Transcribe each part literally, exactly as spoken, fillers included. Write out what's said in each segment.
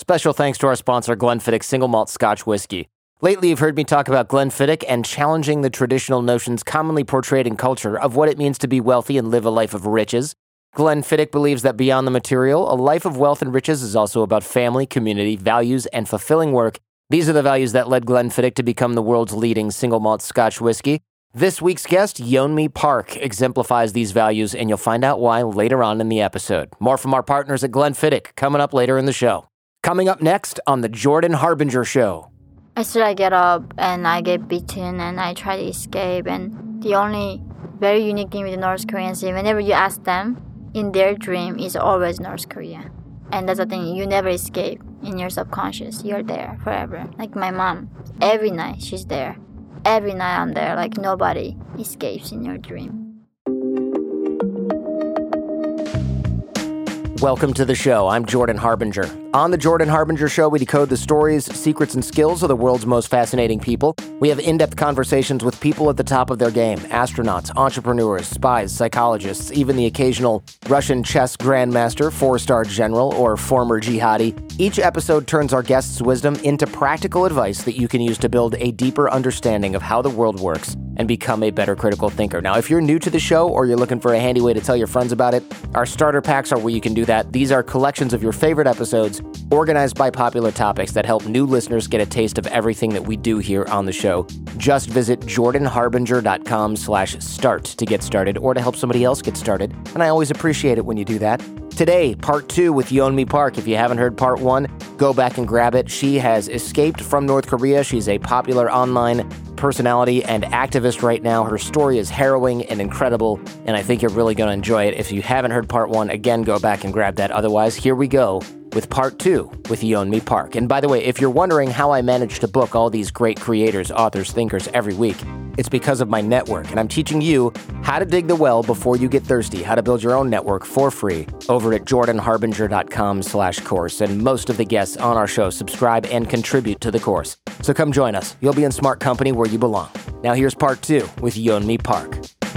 Special thanks to our sponsor, Glenfiddich Single Malt Scotch Whiskey. Lately, you've heard me talk about Glenfiddich and challenging the traditional notions commonly portrayed in culture of what it means to be wealthy and live a life of riches. Glenfiddich believes that beyond the material, a life of wealth and riches is also about family, community, values, and fulfilling work. These are the values that led Glenfiddich to become the world's leading single malt Scotch whiskey. This week's guest, Yeonmi Park, exemplifies these values, and you'll find out why later on in the episode. More from our partners at Glenfiddich coming up later in the show. Coming up next on The Jordan Harbinger Show. I still I get up and I get beaten and I try to escape. And the only very unique thing with the North Koreans is whenever you ask them, in their dream is always North Korea. And that's the thing, you never escape in your subconscious. You're there forever. Like my mom, every night she's there. Every night I'm there, like nobody escapes in your dream. Welcome to the show. I'm Jordan Harbinger. On The Jordan Harbinger Show, we decode the stories, secrets, and skills of the world's most fascinating people. We have in-depth conversations with people at the top of their game. Astronauts, entrepreneurs, spies, psychologists, even the occasional Russian chess grandmaster, four-star general, or former jihadi. Each episode turns our guests' wisdom into practical advice that you can use to build a deeper understanding of how the world works and become a better critical thinker. Now, if you're new to the show or you're looking for a handy way to tell your friends about it, our starter packs are where you can do that. These are collections of your favorite episodes organized by popular topics that help new listeners get a taste of everything that we do here on the show. Just visit jordanharbinger.com slash start to get started or to help somebody else get started. And I always appreciate it when you do that. Today, part two with Yeonmi Park. If you haven't heard part one, go back and grab it. She has escaped from North Korea. She's a popular online personality and activist right now. Her story is harrowing and incredible, and I think you're really going to enjoy it. If you haven't heard part one, again, go back and grab that. Otherwise, here we go with part two with Yeonmi Park. And by the way, if you're wondering how I manage to book all these great creators, authors, thinkers every week, it's because of my network, and I'm teaching you how to dig the well before you get thirsty, how to build your own network for free over at jordanharbinger.com slash course. And most of the guests on our show subscribe and contribute to the course. So come join us. You'll be in smart company where you belong. Now here's part two with Yeonmi Park.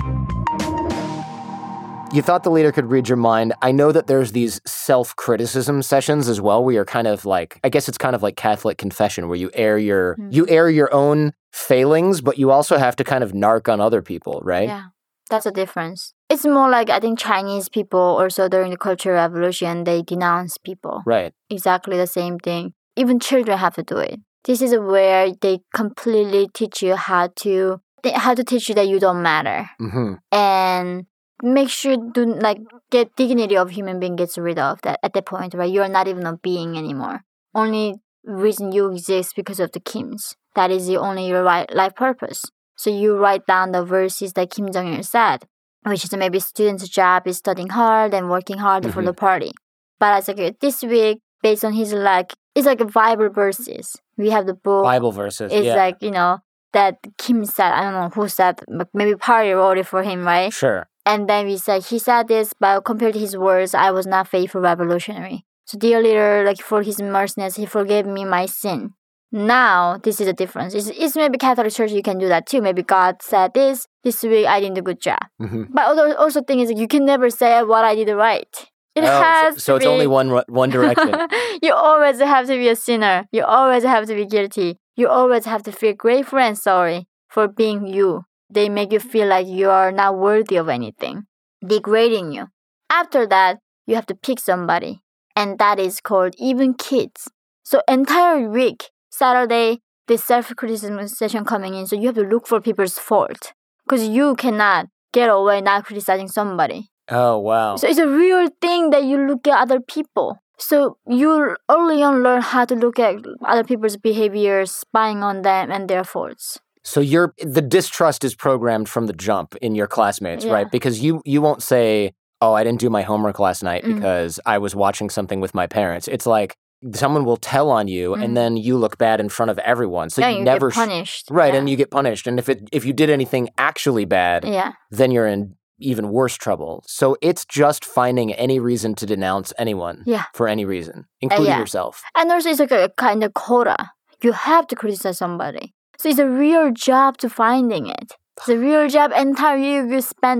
You thought the leader could read your mind. I know that there's these self-criticism sessions as well, where you're kind of like, I guess it's kind of like Catholic confession, where you air your, mm. you air your own failings, but you also have to kind of narc on other people, right? Yeah, that's a difference. It's more like, I think Chinese people also during the Cultural Revolution, they denounce people. Right. Exactly the same thing. Even children have to do it. This is where they completely teach you how to, how to teach you that you don't matter. Mm-hmm. And make sure to like get dignity of human being gets rid of that at that point, right? You're not even a being anymore. Only reason you exist because of the Kims. That is the only your life purpose. So you write down the verses that Kim Jong-il said, which is maybe student's job is studying hard and working hard mm-hmm. for the party. But it's like this week, based on his like, it's like Bible verses. We have the book. Bible verses, It's yeah. like, you know, that Kim said, I don't know who said, maybe party wrote it for him, right? Sure. And then we said, he said this, but compared to his words, I was not faithful revolutionary. So dear leader, like for his merciness, he forgave me my sin. Now, this is the difference. It's, it's maybe Catholic Church, you can do that too. Maybe God said this, this week I did a good job. Mm-hmm. But also, also thing is, you can never say what I did right. It oh, has so, so to it's be... only one one direction. You always have to be a sinner. You always have to be guilty. You always have to feel grateful and sorry for being you. They make you feel like you are not worthy of anything, degrading you. After that, you have to pick somebody, and that is called even kids. So entire week, Saturday, the self-criticism session coming in, so you have to look for people's fault because you cannot get away not criticizing somebody. Oh, wow. So it's a real thing that you look at other people. So you early on learn how to look at other people's behaviors, spying on them and their faults. So you're the distrust is programmed from the jump in your classmates, yeah. right? Because you you won't say, oh, I didn't do my homework last night mm. because I was watching something with my parents. It's like someone will tell on you mm. and then you look bad in front of everyone. So yeah, you, you never get punished. Sh- right, yeah. and you get punished. And if it if you did anything actually bad, yeah. then you're in even worse trouble. So it's just finding any reason to denounce anyone yeah. for any reason, including uh, yeah. yourself. And also it's like a kind of quota. You have to criticize somebody. So it's a real job to finding it. It's a real job. Entire year you spend the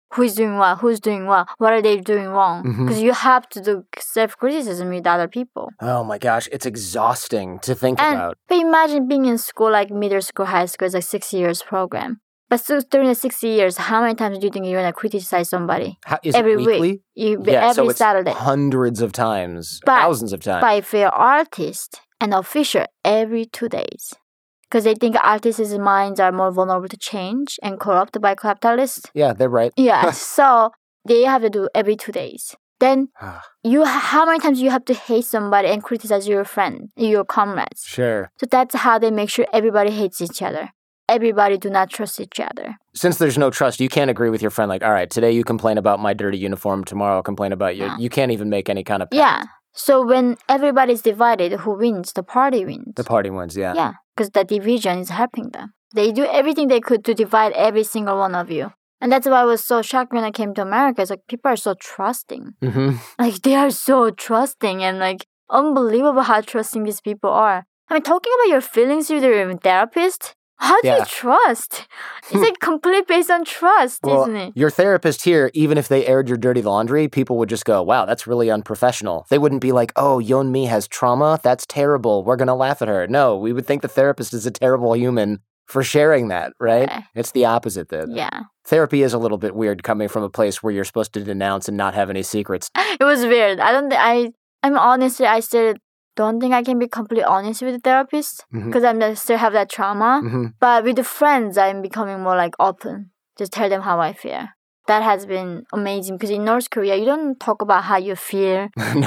who's doing what, who's doing what, what are they doing wrong. Because Mhm. you have to do self-criticism with other people. Oh my gosh, it's exhausting to think And about. but imagine being in school, like middle school, high school, it's like six years program. But so during the six years, how many times do you think you're gonna criticize somebody? How, is Every it weekly? week, you Yeah, every so it's Saturday. hundreds of times, But- thousands of times. But if you're artist and official, every two days. Because they think artists' minds are more vulnerable to change and corrupt by capitalists. Yeah, they're right. Yeah, so they have to do every two days. Then you, how many times you have to hate somebody and criticize your friend, your comrades? Sure. So that's how they make sure everybody hates each other. Everybody do not trust each other. Since there's no trust, you can't agree with your friend like, all right, today you complain about my dirty uniform, tomorrow I'll complain about you. Yeah. You can't even make any kind of pact. Yeah. So when everybody's divided, who wins? The party wins. The party wins, yeah. Yeah, because the division is helping them. They do everything they could to divide every single one of you. And that's why I was so shocked when I came to America. It's like people are so trusting. Mm-hmm. Like they are so trusting and like unbelievable how trusting these people are. I mean, talking about your feelings with your therapist, how do Yeah. you trust? It's like complete based on trust, Well, isn't it? your therapist here, even if they aired your dirty laundry, people would just go, wow, that's really unprofessional. They wouldn't be like, oh, Yeonmi has trauma? That's terrible. We're going to laugh at her. No, we would think the therapist is a terrible human for sharing that, right? Okay. It's the opposite, though. Yeah. Therapy is a little bit weird coming from a place where you're supposed to denounce and not have any secrets. It was weird. I don't think I, I'm honestly, I still don't think I can be completely honest with the therapist Mhm. because I'm I still have that trauma. hmm But with the friends, I'm becoming more like open. Just tell them how I feel. That has been amazing because in North Korea, you don't talk about how you feel.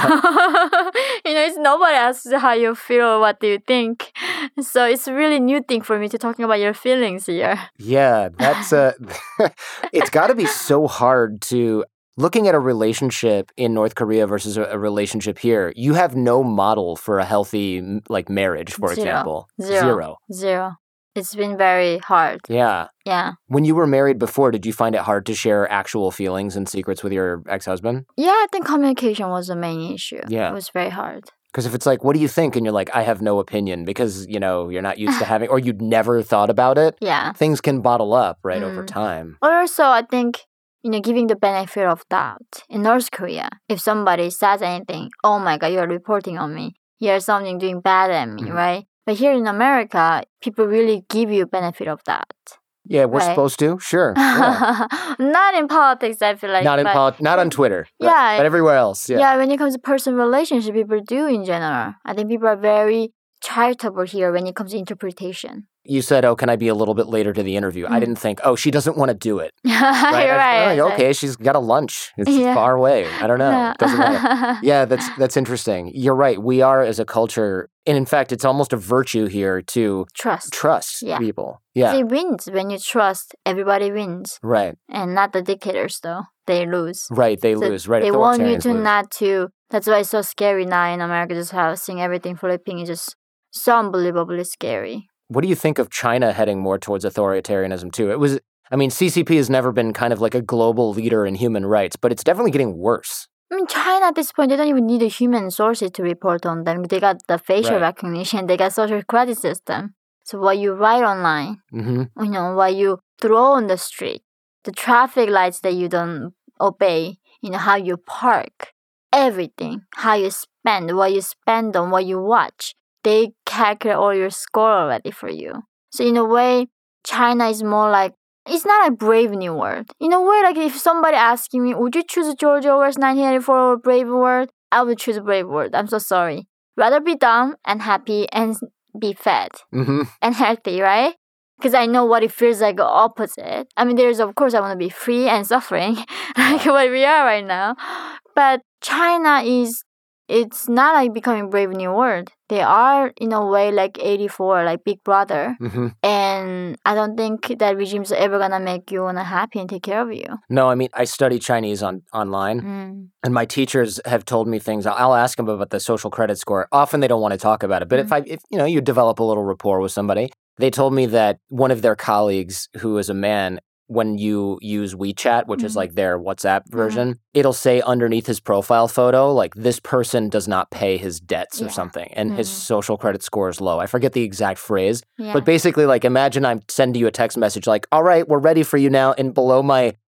You know, it's nobody asks how you feel or what do you think. So it's a really new thing for me to talking about your feelings here. Yeah, that's uh it's got to be so hard to looking at a relationship in North Korea versus a, a relationship here. You have no model for a healthy m- like marriage, for Zero. example. Zero. Zero. Zero. It's been very hard. Yeah. Yeah. When you were married before, did you find it hard to share actual feelings and secrets with your ex-husband? Yeah, I think communication was the main issue. Yeah. It was very hard. Because if it's like, what do you think? And you're like, I have no opinion because, you know, you're not used to having, or you'd never thought about it. Yeah. Things can bottle up, right, over Mm. time. Or also, I think, you know, giving the benefit of doubt. In North Korea, if somebody says anything, oh my God, you're reporting on me. You're something doing bad at me, Mhm. right? But here in America, people really give you benefit of doubt. Yeah, we're Right. supposed to. Sure. Yeah. Not in politics, I feel like. not in but polit- not on Twitter. but- Yeah. But everywhere else. Yeah. yeah. when it comes to personal relationship, people do in general. I think people are very charitable here when it comes to interpretation. You said, oh, can I be a little bit later to the interview? I Mm. didn't think, oh, she doesn't want to do it. You're Right? I- right. oh, okay, she's got a lunch. It's Yeah. far away. I don't know. It doesn't matter. Yeah, that's that's interesting. You're right. We are as a culture, and in fact, it's almost a virtue here to Trust. trust Yeah. people. Yeah, It wins when you trust. Everybody wins, right, and not the dictators though. They lose. right. They So lose. Right, They want you authoritarians to lose. not to. That's why it's so scary now in America. Just how seeing everything flipping is just so unbelievably scary. What do you think of China heading more towards authoritarianism too? It was. I mean, C C P has never been kind of like a global leader in human rights, but it's definitely getting worse. I mean, China at this point, they don't even need the human sources to report on them. They got the facial Right. recognition. They got social credit system. So what you write online, hmm you know, what you throw on the street, the traffic lights that you don't obey, you know, how you park, everything, how you spend, what you spend on, what you watch, they calculate all your score already for you. So in a way, China is more like, it's not a brave new world. In a way, like if somebody asking me, would you choose George Orwell's nineteen eighty-four or Brave World? I would choose Brave World. I'm so sorry. Rather be dumb and happy and be fat hmm and healthy, right? Because I know what it feels like opposite. I mean, there's, of course, I want to be free and suffering, like what we are right now. But China is, it's not like becoming brave new world. They are, in a way, like eighty-four, like Big Brother. hmm And I don't think that regime's ever going to make you wanna happy and take care of you. No, I mean, I study Chinese on online. Mm. And my teachers have told me things. I'll ask them about the social credit score. Often they don't want to talk about it. But if Mm. I, if you know, you develop a little rapport with somebody, they told me that one of their colleagues, who is a man, when you use WeChat, which is Mhm. like their WhatsApp version, it'll say underneath his profile photo, like this person does not pay his debts or Yeah. something, and his Mhm. social credit score is low. I forget the exact phrase, Yeah. but basically, like, imagine I'm sending you a text message like, all right, we're ready for you now. And below my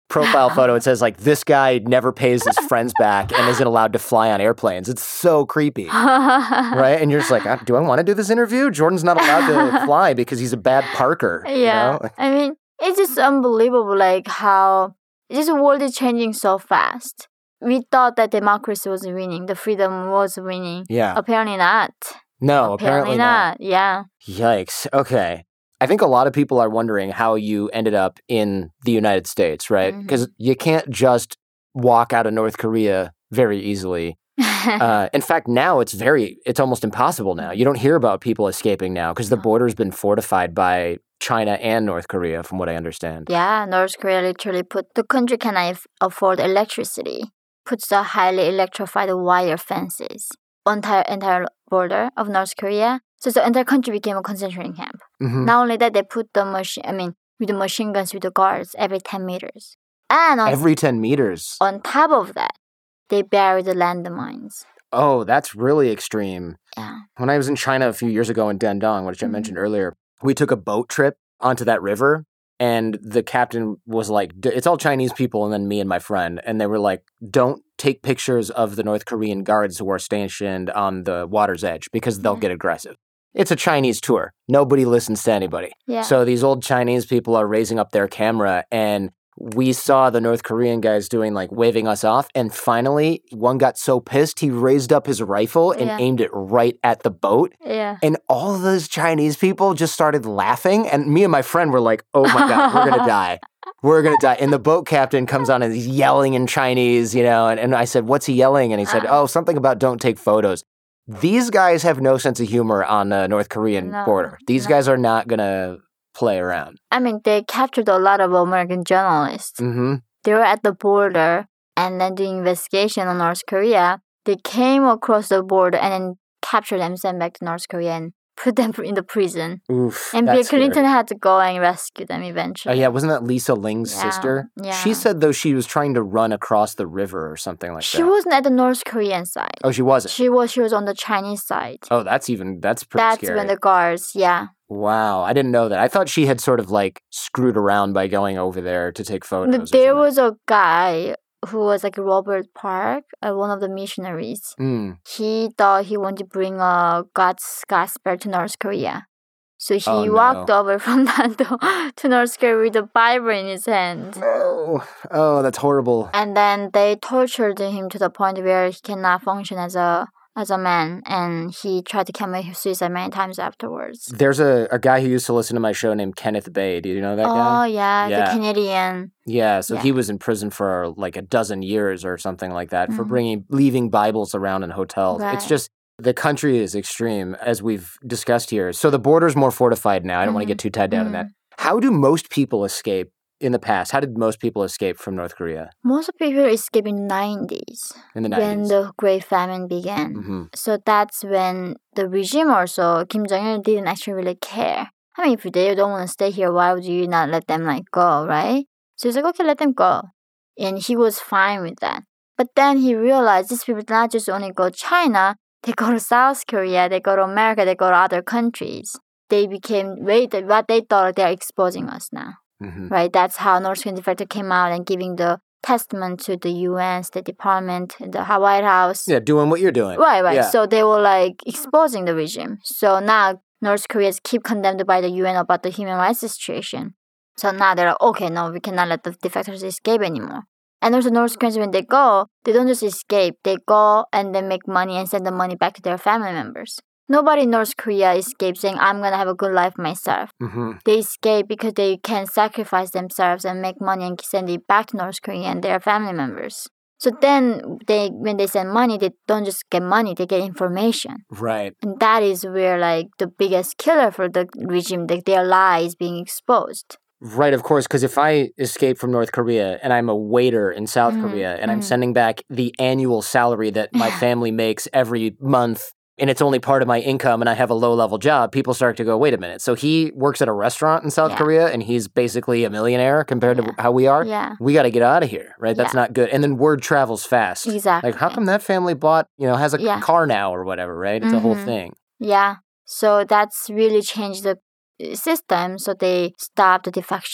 profile photo. It says like, this guy never pays his friends back and isn't allowed to fly on airplanes. It's so creepy, right? And you're just like, do I want to do this interview? Jordan's not allowed to fly because he's a bad parker. Yeah. You know? I mean, it's just unbelievable like how this world is changing so fast. We thought that democracy was winning, the freedom was winning. Yeah. Apparently not. No, apparently, apparently not. not. Yeah. Yikes. Okay. I think a lot of people are wondering how you ended up in the United States, right? Because mm-hmm. you can't just walk out of North Korea very easily. uh, in fact, now it's very, it's almost impossible now. You don't hear about people escaping now because the border's been fortified by China and North Korea, from what I understand. Yeah, North Korea literally put, the country cannot afford electricity, puts the highly electrified wire fences on the entire, entire border of North Korea. So the entire country became a concentration camp. Mm-hmm. Not only that, they put the machine, I mean, with the machine guns, with the guards every ten meters. And on, every ten meters? On top of that, they buried the landmines. Oh, that's really extreme. Yeah. When I was in China a few years ago in Dandong, which I mm-hmm. mentioned earlier, we took a boat trip onto that river. And the captain was like, it's all Chinese people, and then me and my friend. And they were like, don't take pictures of the North Korean guards who are stationed on the water's edge because they'll yeah. get aggressive. It's a Chinese tour. Nobody listens to anybody. Yeah. So these old Chinese people are raising up their camera, and we saw the North Korean guys doing like waving us off. And finally, one got so pissed, he raised up his rifle and yeah. aimed it right at the boat. Yeah. And all those Chinese people just started laughing. And me and my friend were like, oh my God, we're going to die. We're going to die. And the boat captain comes on and he's yelling in Chinese, you know. And, and I said, what's he yelling? And he said, oh, something about don't take photos. These guys have no sense of humor on the North Korean no, border. These no. guys are not going to play around. I mean, they captured a lot of American journalists. Mm-hmm. They were at the border and then doing investigation on North Korea. They came across the border and then captured them, sent back to North Korea and put them in the prison. Oof, and Bill Clinton scary. had to go and rescue them eventually. Oh, yeah. Wasn't that Lisa Ling's yeah. sister? Yeah. She said, though, she was trying to run across the river or something like she that. She wasn't at the North Korean side. Oh, she wasn't? She was She was on the Chinese side. Oh, that's even, that's pretty that's scary. That's when the guards, yeah. Wow. I didn't know that. I thought she had sort of like screwed around by going over there to take photos. There was a guy who was like Robert Park, uh, one of the missionaries. Mm. He thought he wanted to bring uh, God's gospel to North Korea. So he oh, walked no. over from Nando to North Korea with a Bible in his hand. No. Oh, that's horrible. And then they tortured him to the point where he cannot function as a as a man, and he tried to commit suicide many times afterwards. There's a, a guy who used to listen to my show named Kenneth Bay. Do you know that oh, guy? Oh, yeah, yeah, the Canadian. Yeah, so yeah. he was in prison for like a dozen years or something like that mm-hmm. for bringing leaving Bibles around in hotels. Right. It's just, the country is extreme, as we've discussed here. So the border's more fortified now. I don't mm-hmm. want to get too tied down mm-hmm. in that. How do most people escape in the past? How did most people escape from North Korea? Most people escaped in the nineties. In the nineties. When the Great Famine began. Mm-hmm. So that's when the regime also, Kim Jong-un didn't actually really care. I mean, if they don't want to stay here, why would you not let them like go, right? So he's like, okay, let them go. And he was fine with that. But then he realized these people not just only go to China, they go to South Korea, they go to America, they go to other countries. They became, wait, what they thought they're exposing us now. Mm-hmm. Right? That's how North Korean defector came out and giving the testament to the U N, State Department, the White House. Yeah, doing what you're doing. Right, right. Yeah. So they were like exposing the regime. So now North Koreans keep condemned by the U N about the human rights situation. So now they're like, okay, no, we cannot let the defectors escape anymore. And also North Koreans, when they go, they don't just escape. They go and then make money and send the money back to their family members. Nobody in North Korea escapes saying, I'm going to have a good life myself. Mm-hmm. They escape because they can sacrifice themselves and make money and send it back to North Korea and their family members. So then they, when they send money, they don't just get money, they get information. Right. And that is where like the biggest killer for the regime, like their lies being exposed. Right, of course, because if I escape from North Korea and I'm a waiter in South mm-hmm. Korea and mm-hmm. I'm sending back the annual salary that my family makes every month, and it's only part of my income and I have a low-level job, people start to go, wait a minute. So he works at a restaurant in South yeah. Korea and he's basically a millionaire compared yeah. to how we are? Yeah. We got to get out of here, right? That's yeah. not good. And then word travels fast. Exactly. Like, how come that family bought, you know, has a yeah. car now or whatever, right? It's mm-hmm. a whole thing. Yeah. So that's really changed the system, so they stopped the defection.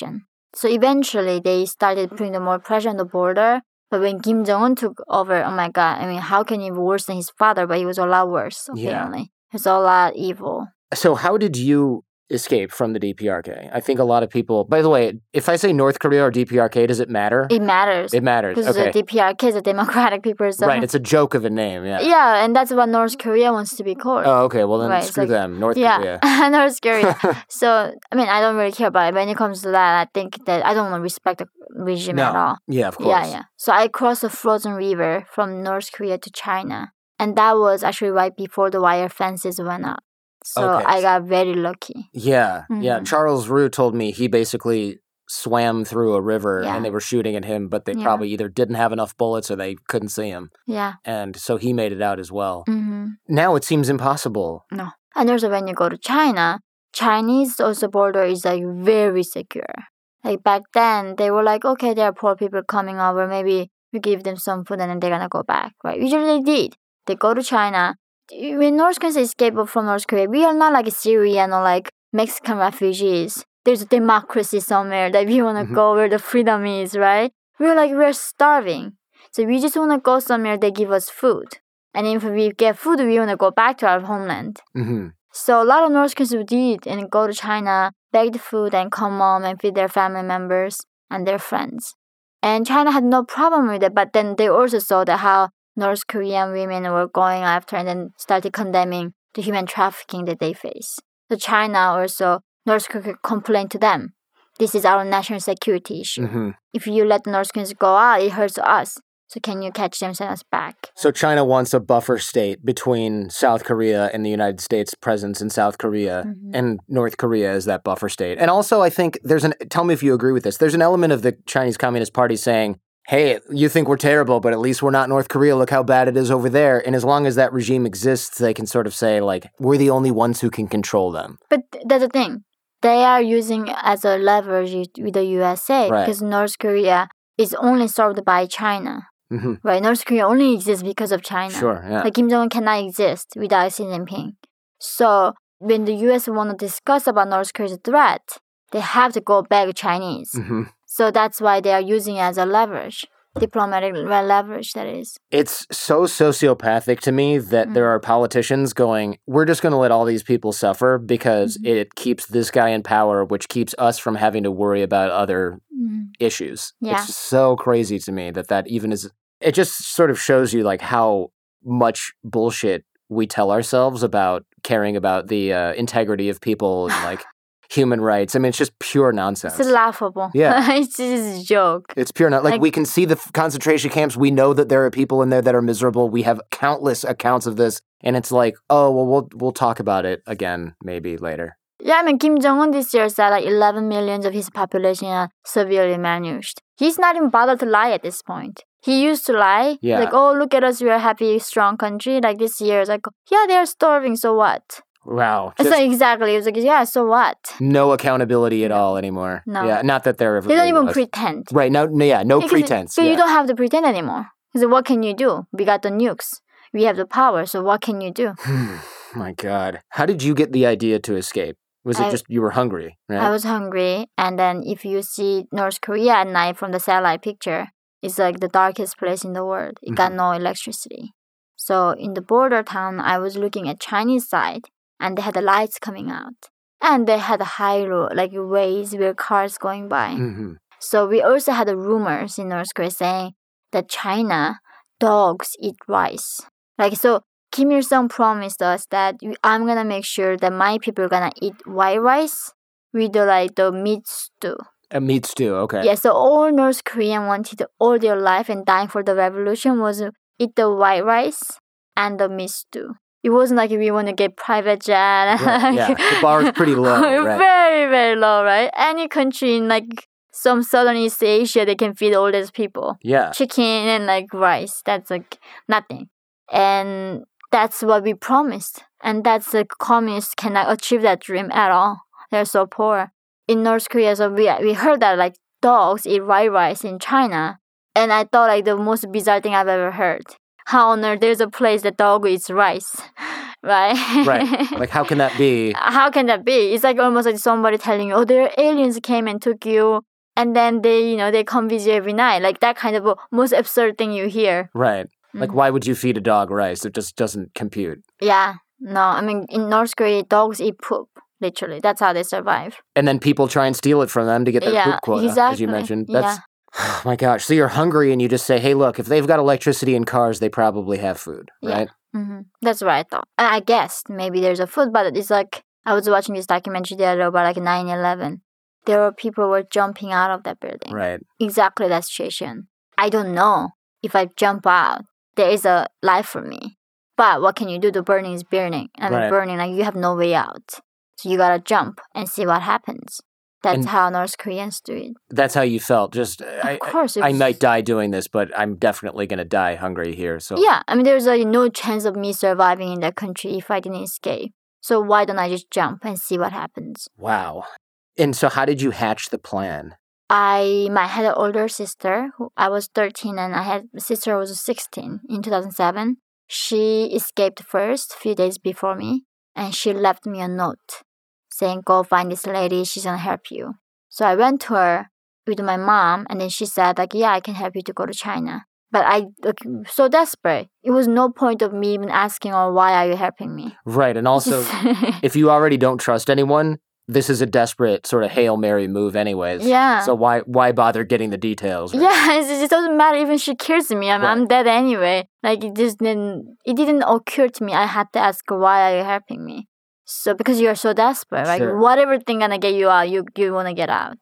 So eventually they started putting the more pressure on the border. But when Kim Jong-un took over, oh my God, I mean, how can he be worse than his father? But he was a lot worse, apparently. Yeah. He was a lot evil. So how did you escape from the D P R K? I think a lot of people... By the way, if I say North Korea or D P R K, does it matter? It matters. It matters, because okay. the D P R K is a Democratic People's Zone. Right, it's a joke of a name, yeah. Yeah, and that's what North Korea wants to be called. Oh, okay, well then right, screw like, them, North yeah, Korea. North Korea. So, I mean, I don't really care about it. When it comes to that, I think that I don't respect the regime no. at all. Yeah, of course. Yeah, yeah. So I crossed the frozen river from North Korea to China. And that was actually right before the wire fences went up. So okay. I got very lucky. Yeah, mm-hmm. yeah. Charles Roux told me he basically swam through a river yeah. and they were shooting at him, but they yeah. probably either didn't have enough bullets or they couldn't see him. Yeah. And so he made it out as well. Mm-hmm. Now it seems impossible. No. And also when you go to China, Chinese also border is like very secure. Like back then, they were like, okay, there are poor people coming over. Maybe we give them some food and then they're going to go back, right? Usually they did. They go to China. When North Koreans escape from North Korea, we are not like Syrian or like Mexican refugees. There's a democracy somewhere that we want to mm-hmm. go where the freedom is, right? We're like, we're starving. So we just want to go somewhere they give us food. And if we get food, we want to go back to our homeland. Mm-hmm. So a lot of North Koreans did and go to China, beg the food and come home and feed their family members and their friends. And China had no problem with it, but then they also saw that how North Korean women were going after and then started condemning the human trafficking that they face. So China also, North Korea complained to them. This is our national security issue. Mm-hmm. If you let the North Koreans go out, it hurts us. So can you catch them, send us back? So China wants a buffer state between South Korea and the United States' presence in South Korea, mm-hmm. and North Korea is that buffer state. And also I think there's an, tell me if you agree with this, there's an element of the Chinese Communist Party saying, hey, you think we're terrible, but at least we're not North Korea. Look how bad it is over there. And as long as that regime exists, they can sort of say, like, we're the only ones who can control them. But that's the thing. They are using as a leverage with the U S A right. because North Korea is only served by China. Mm-hmm. Right? North Korea only exists because of China. Sure, yeah. Like Kim Jong-un cannot exist without Xi Jinping. So when the U S want to discuss about North Korea's threat, they have to go back Chinese. Mm-hmm. So that's why they are using it as a leverage. Diplomatic leverage, that is. It's so sociopathic to me that mm-hmm. there are politicians going, we're just going to let all these people suffer because mm-hmm. it keeps this guy in power, which keeps us from having to worry about other mm-hmm. issues. Yeah. It's so crazy to me that that even is... It just sort of shows you like how much bullshit we tell ourselves about caring about the uh, integrity of people and like human rights. I mean, it's just pure nonsense. It's laughable. Yeah. It's just a joke. It's pure nonsense. Like, like we can see the f- concentration camps. We know that there are people in there that are miserable. We have countless accounts of this. And it's like, oh, well, we'll we'll talk about it again maybe later. Yeah, I mean, Kim Jong-un this year said like eleven million of his population are severely malnourished. He's not even bothered to lie at this point. He used to lie. Yeah. Like, oh, look at us, we're a happy, strong country. Like this year, it's like, yeah, they're starving, so what? Wow. It's like, exactly. It was like, yeah, so what? No accountability at all anymore. No. Yeah, not that there ever They don't really even was. pretend. Right, no, no yeah, no because pretense. So yeah. you don't have to pretend anymore. So what can you do? We got the nukes. We have the power, so what can you do? My God. How did you get the idea to escape? Was it I, just you were hungry, right? I was hungry, and then if you see North Korea at night from the satellite picture, it's like the darkest place in the world. It mm-hmm. got no electricity. So in the border town, I was looking at Chinese side, and they had the lights coming out. And they had a high road, like ways where cars going by. Mm-hmm. So we also had the rumors in North Korea saying that China, dogs eat rice. Like, so Kim Il-sung promised us that I'm going to make sure that my people are going to eat white rice with the, like, the meat stew. A meat stew, okay. Yeah, so all North Korean wanted all their life and dying for the revolution was eat the white rice and the meat stew. It wasn't like we want to get private jet. Right, yeah, the bar is pretty low, right? Very, very low, right? Any country in like some southern East Asia, they can feed all these people. Yeah. Chicken and like rice, that's like nothing. And that's what we promised. And that's the communists cannot achieve that dream at all. They're so poor. In North Korea, so we we heard that like dogs eat white rice in China. And I thought like the most bizarre thing I've ever heard. How on earth there's a place that dog eats rice, right? Right. Like, how can that be? How can that be? It's like almost like somebody telling you, oh, there aliens came and took you And then they, you know, they come visit every night. Like that kind of a most absurd thing you hear. Right. Like, mm. why would you feed a dog rice? It just doesn't compute. Yeah. No, I mean, in North Korea, dogs eat poop. Literally. That's how they survive. And then people try and steal it from them to get their yeah, poop quota, exactly. as you mentioned. That's, yeah. Oh my gosh. So you're hungry and you just say, hey, look, if they've got electricity and cars, they probably have food, right? Yeah. Mm-hmm. That's what I thought. I guess maybe there's a food, but it's like, I was watching this documentary the other day about like nine eleven. There were people who were jumping out of that building. Right. Exactly that situation. I don't know if I jump out, there is a life for me. But what can you do? The burning is burning. I mean, right. burning, like you have no way out. So you gotta jump and see what happens. That's and how North Koreans do it. That's how you felt. Just, of I, course. I, I might die doing this, but I'm definitely gonna die hungry here. So yeah, I mean, there's like no chance of me surviving in that country if I didn't escape. So why don't I just jump and see what happens? Wow. And so how did you hatch the plan? I my, had an older sister. Who I was thirteen and I had a sister who was sixteen in two thousand seven. She escaped first, a few days before me, and she left me a note saying, go find this lady, she's gonna help you. So I went to her with my mom, and then she said, like, yeah, I can help you to go to China. But I like, so desperate. It was no point of me even asking, oh, why are you helping me? Right, and also, if you already don't trust anyone, this is a desperate sort of Hail Mary move anyways. Yeah. So why why bother getting the details? Right? Yeah, it just doesn't matter even if she kills me. I'm, right. I'm dead anyway. Like, it just didn't, it didn't occur to me. I had to ask her, why are you helping me? So, because you're so desperate, like, sure. whatever thing gonna get you out, you, you want to get out.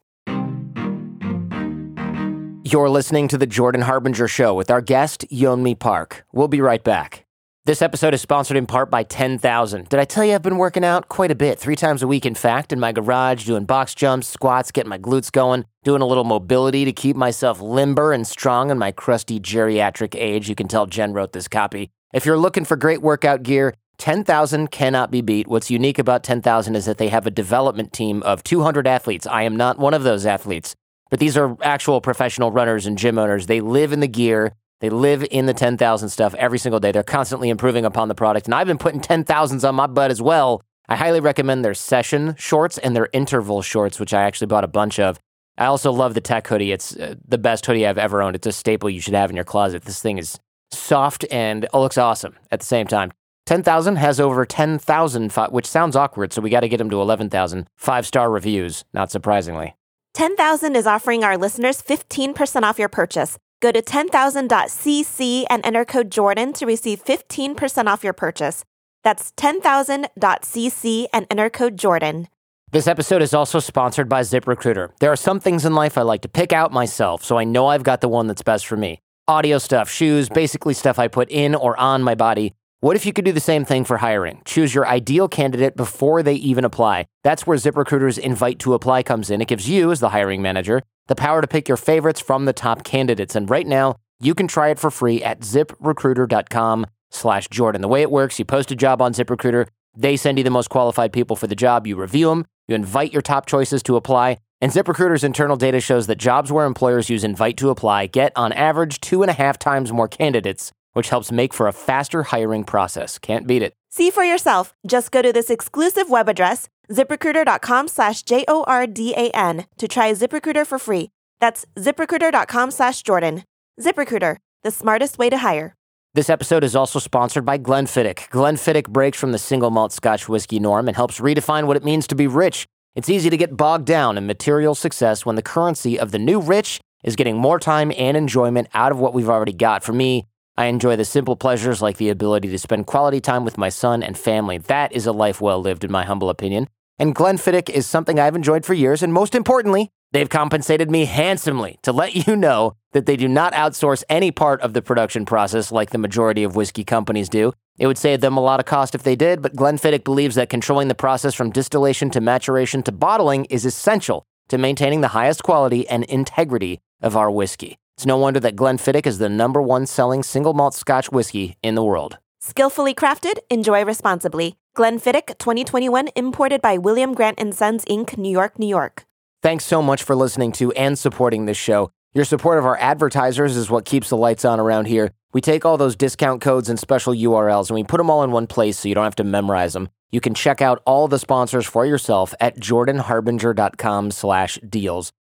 You're listening to The Jordan Harbinger Show with our guest, Yeonmi Park. We'll be right back. This episode is sponsored in part by ten thousand. Did I tell you I've been working out quite a bit, three times a week, in fact, in my garage, doing box jumps, squats, getting my glutes going, doing a little mobility to keep myself limber and strong in my crusty geriatric age. You can tell Jen wrote this copy. If you're looking for great workout gear, ten thousand cannot be beat. What's unique about ten thousand is that they have a development team of two hundred athletes. I am not one of those athletes, but these are actual professional runners and gym owners. They live in the gear. They live in the ten thousand stuff every single day. They're constantly improving upon the product, and I've been putting ten thousands on my butt as well. I highly recommend their session shorts and their interval shorts, which I actually bought a bunch of. I also love the Tech hoodie. It's uh, the best hoodie I've ever owned. It's a staple you should have in your closet. This thing is soft and it looks awesome at the same time. ten thousand has over ten thousand, which sounds awkward, so we got to get them to eleven thousand. Five-star reviews, not surprisingly. ten thousand is offering our listeners fifteen percent off your purchase. Go to ten thousand dot c c and enter code Jordan to receive fifteen percent off your purchase. That's ten thousand dot c c and enter code Jordan. This episode is also sponsored by ZipRecruiter. There are some things in life I like to pick out myself, so I know I've got the one that's best for me. Audio stuff, shoes, basically stuff I put in or on my body. What if you could do the same thing for hiring? Choose your ideal candidate before they even apply. That's where ZipRecruiter's Invite to Apply comes in. It gives you, as the hiring manager, the power to pick your favorites from the top candidates. And right now, you can try it for free at ZipRecruiter.com slash Jordan. The way it works, you post a job on ZipRecruiter, they send you the most qualified people for the job, you review them, you invite your top choices to apply, and ZipRecruiter's internal data shows that jobs where employers use Invite to Apply get, on average, two and a half times more candidates, which helps make for a faster hiring process. Can't beat it. See for yourself. Just go to this exclusive web address, ZipRecruiter.com slash J O R D A N, to try ZipRecruiter for free. That's ZipRecruiter.com slash Jordan. ZipRecruiter, the smartest way to hire. This episode is also sponsored by Glenfiddich. Glenfiddich breaks from the single malt Scotch whiskey norm and helps redefine what it means to be rich. It's easy to get bogged down in material success when the currency of the new rich is getting more time and enjoyment out of what we've already got. For me, I enjoy the simple pleasures like the ability to spend quality time with my son and family. That is a life well lived, in my humble opinion. And Glenfiddich is something I've enjoyed for years, and most importantly, they've compensated me handsomely to let you know that they do not outsource any part of the production process like the majority of whiskey companies do. It would save them a lot of cost if they did, but Glenfiddich believes that controlling the process from distillation to maturation to bottling is essential to maintaining the highest quality and integrity of our whiskey. It's no wonder that Glenfiddich is the number one selling single malt Scotch whiskey in the world. Skillfully crafted, enjoy responsibly. Glenfiddich twenty twenty-one, imported by William Grant and Sons, Incorporated, New York, New York. Thanks so much for listening to and supporting this show. Your support of our advertisers is what keeps the lights on around here. We take all those discount codes and special U R Ls and we put them all in one place so you don't have to memorize them. You can check out all the sponsors for yourself at jordanharbinger.com slash deals.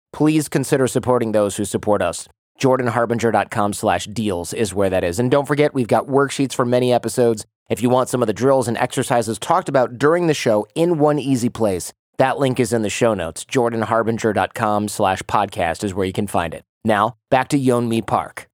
please consider supporting those who support us. jordanharbinger.com slash deals is where that is. And don't forget, we've got worksheets for many episodes. If you want some of the drills and exercises talked about during the show in one easy place, that link is in the show notes. jordanharbinger.com slash podcast is where you can find it. Now, back to Yeonmi Park.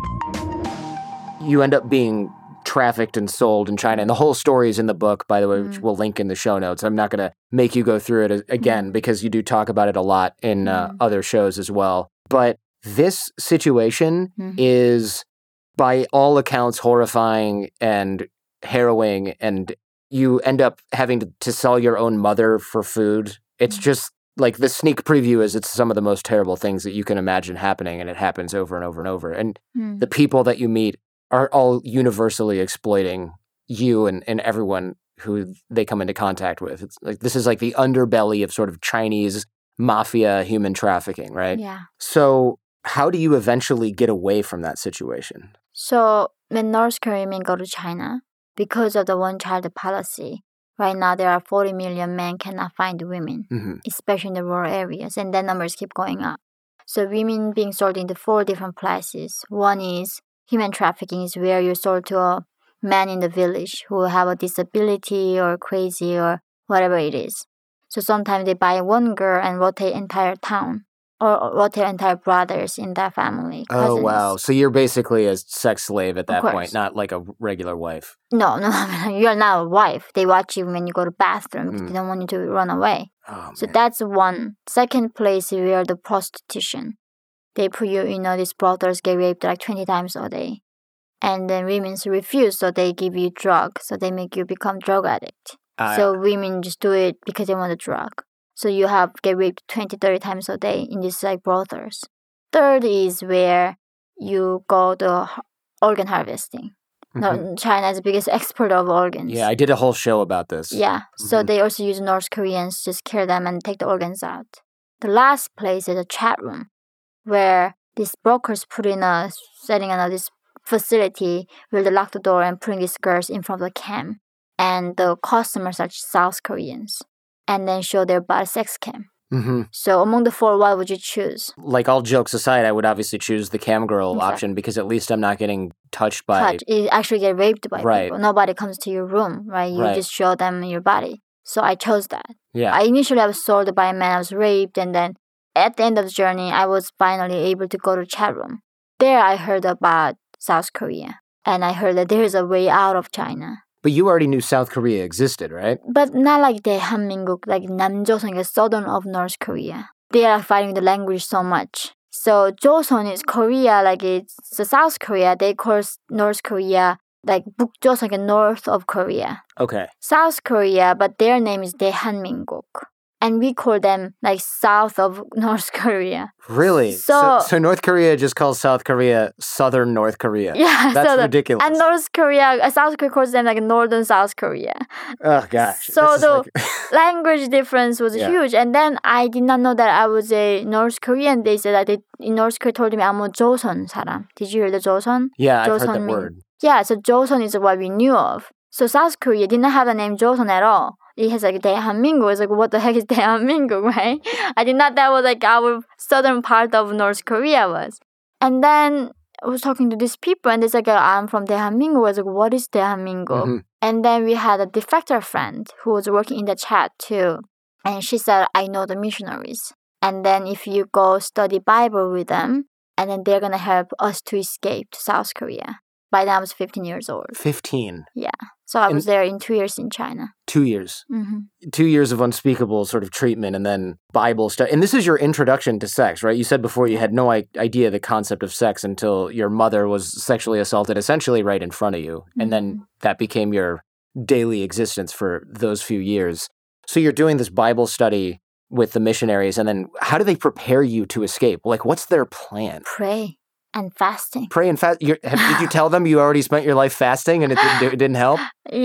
You end up being trafficked and sold in China. And the whole story is in the book, by the way, which mm. we'll link in the show notes. I'm not going to make you go through it again because you do talk about it a lot in uh, mm. other shows as well. But this situation mm. is, by all accounts, horrifying and harrowing, and you end up having to, to sell your own mother for food. It's mm. just like the sneak preview is it's some of the most terrible things that you can imagine happening, and it happens over and over and over. And mm. the people that you meet are all universally exploiting you and, and everyone who they come into contact with. It's like this is like the underbelly of sort of Chinese mafia human trafficking, right? Yeah. So how do you eventually get away from that situation? So when North Korean go to China, because of the one-child policy, right now there are forty million men cannot find women, mm-hmm. especially in the rural areas, and that numbers keep going up. So women being sold into four different places. One is human trafficking, is where you're sold to a man in the village who have a disability or crazy or whatever it is. So sometimes they buy one girl and rotate entire town or rotate entire brothers in that family. Cousins. Oh, wow. So you're basically a sex slave at that point, not like a regular wife. No, no, you're not a wife. They watch you when you go to the bathroom. Mm. They don't want you to run away. Oh, so man. That's one. Second place is where the prostitution. They put you, you know, these brothers get raped like twenty times a day. And then women refuse, so they give you drug. So they make you become drug addict. Uh, so women just do it because they want a drug. So you have get raped twenty, thirty times a day in these like brothels. Third is where you go to organ harvesting. Mm-hmm. No, China is the biggest exporter of organs. Yeah, I did a whole show about this. Yeah, mm-hmm. So they also use North Koreans to just kill them and take the organs out. The last place is a chat room, where these brokers put in a setting in this facility where they lock the door and putting these girls in front of the cam, and the customers are South Koreans, and then show their body sex cam. Mm-hmm. So among the four, what would you choose? Like all jokes aside, I would obviously choose the cam girl exactly. option because at least I'm not getting touched by. Touch. You actually get raped by right. people. Nobody comes to your room, right? You right. just show them your body. So I chose that. Yeah. I initially I was sold by a man. I was raped, and then at the end of the journey, I was finally able to go to chat room. There, I heard about South Korea, and I heard that there is a way out of China. But you already knew South Korea existed, right? But not like 대한민국, like Namjoseon, the southern of North Korea. They are fighting the language so much. So Joseon is Korea, like it's the South Korea. They call North Korea like 북조선, like north of Korea. Okay. South Korea, but their name is 대한민국. And we call them like south of North Korea. Really? So, so, so North Korea just calls South Korea Southern North Korea. Yeah. That's so ridiculous. And North Korea, South Korea calls them like Northern South Korea. Oh, gosh. So the like... language difference was yeah. huge. And then I did not know that I was a North Korean. They said that they, in North Korea told me I'm a Joseon sa람. Did you hear the Joseon? Yeah, Joseon I've heard that mean, word. Yeah, so Joseon is what we knew of. So South Korea did not have the name Joseon at all. It has like 대한민국. It's like, what the heck is 대한민국, right? I did not that was like our southern part of North Korea was. And then I was talking to these people, and they said, like, I'm from 대한민국. I was like, what is 대한민국? Mm-hmm. And then we had a defector friend who was working in the chat too. And she said, I know the missionaries. And then if you go study Bible with them, and then they're going to help us to escape to South Korea. By then I was fifteen years old. fifteen? Yeah. So I and was there in two years in China. Two years. Mm-hmm. Two years of unspeakable sort of treatment and then Bible study. And this is your introduction to sex, right? You said before you had no I- idea the concept of sex until your mother was sexually assaulted essentially right in front of you. Mm-hmm. And then that became your daily existence for those few years. So you're doing this Bible study with the missionaries, and then how do they prepare you to escape? Like, what's their plan? Pray. And fasting. Pray and fast. Did you tell them you already spent your life fasting and it didn't, it didn't help?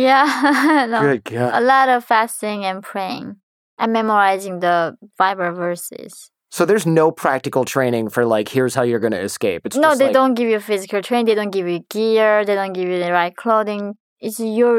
Yeah. No. Good God. A lot of fasting and praying and memorizing the Bible verses. So there's no practical training for like, here's how you're going to escape. It's no, just they like... don't give you physical training. They don't give you gear. They don't give you the right clothing. It's your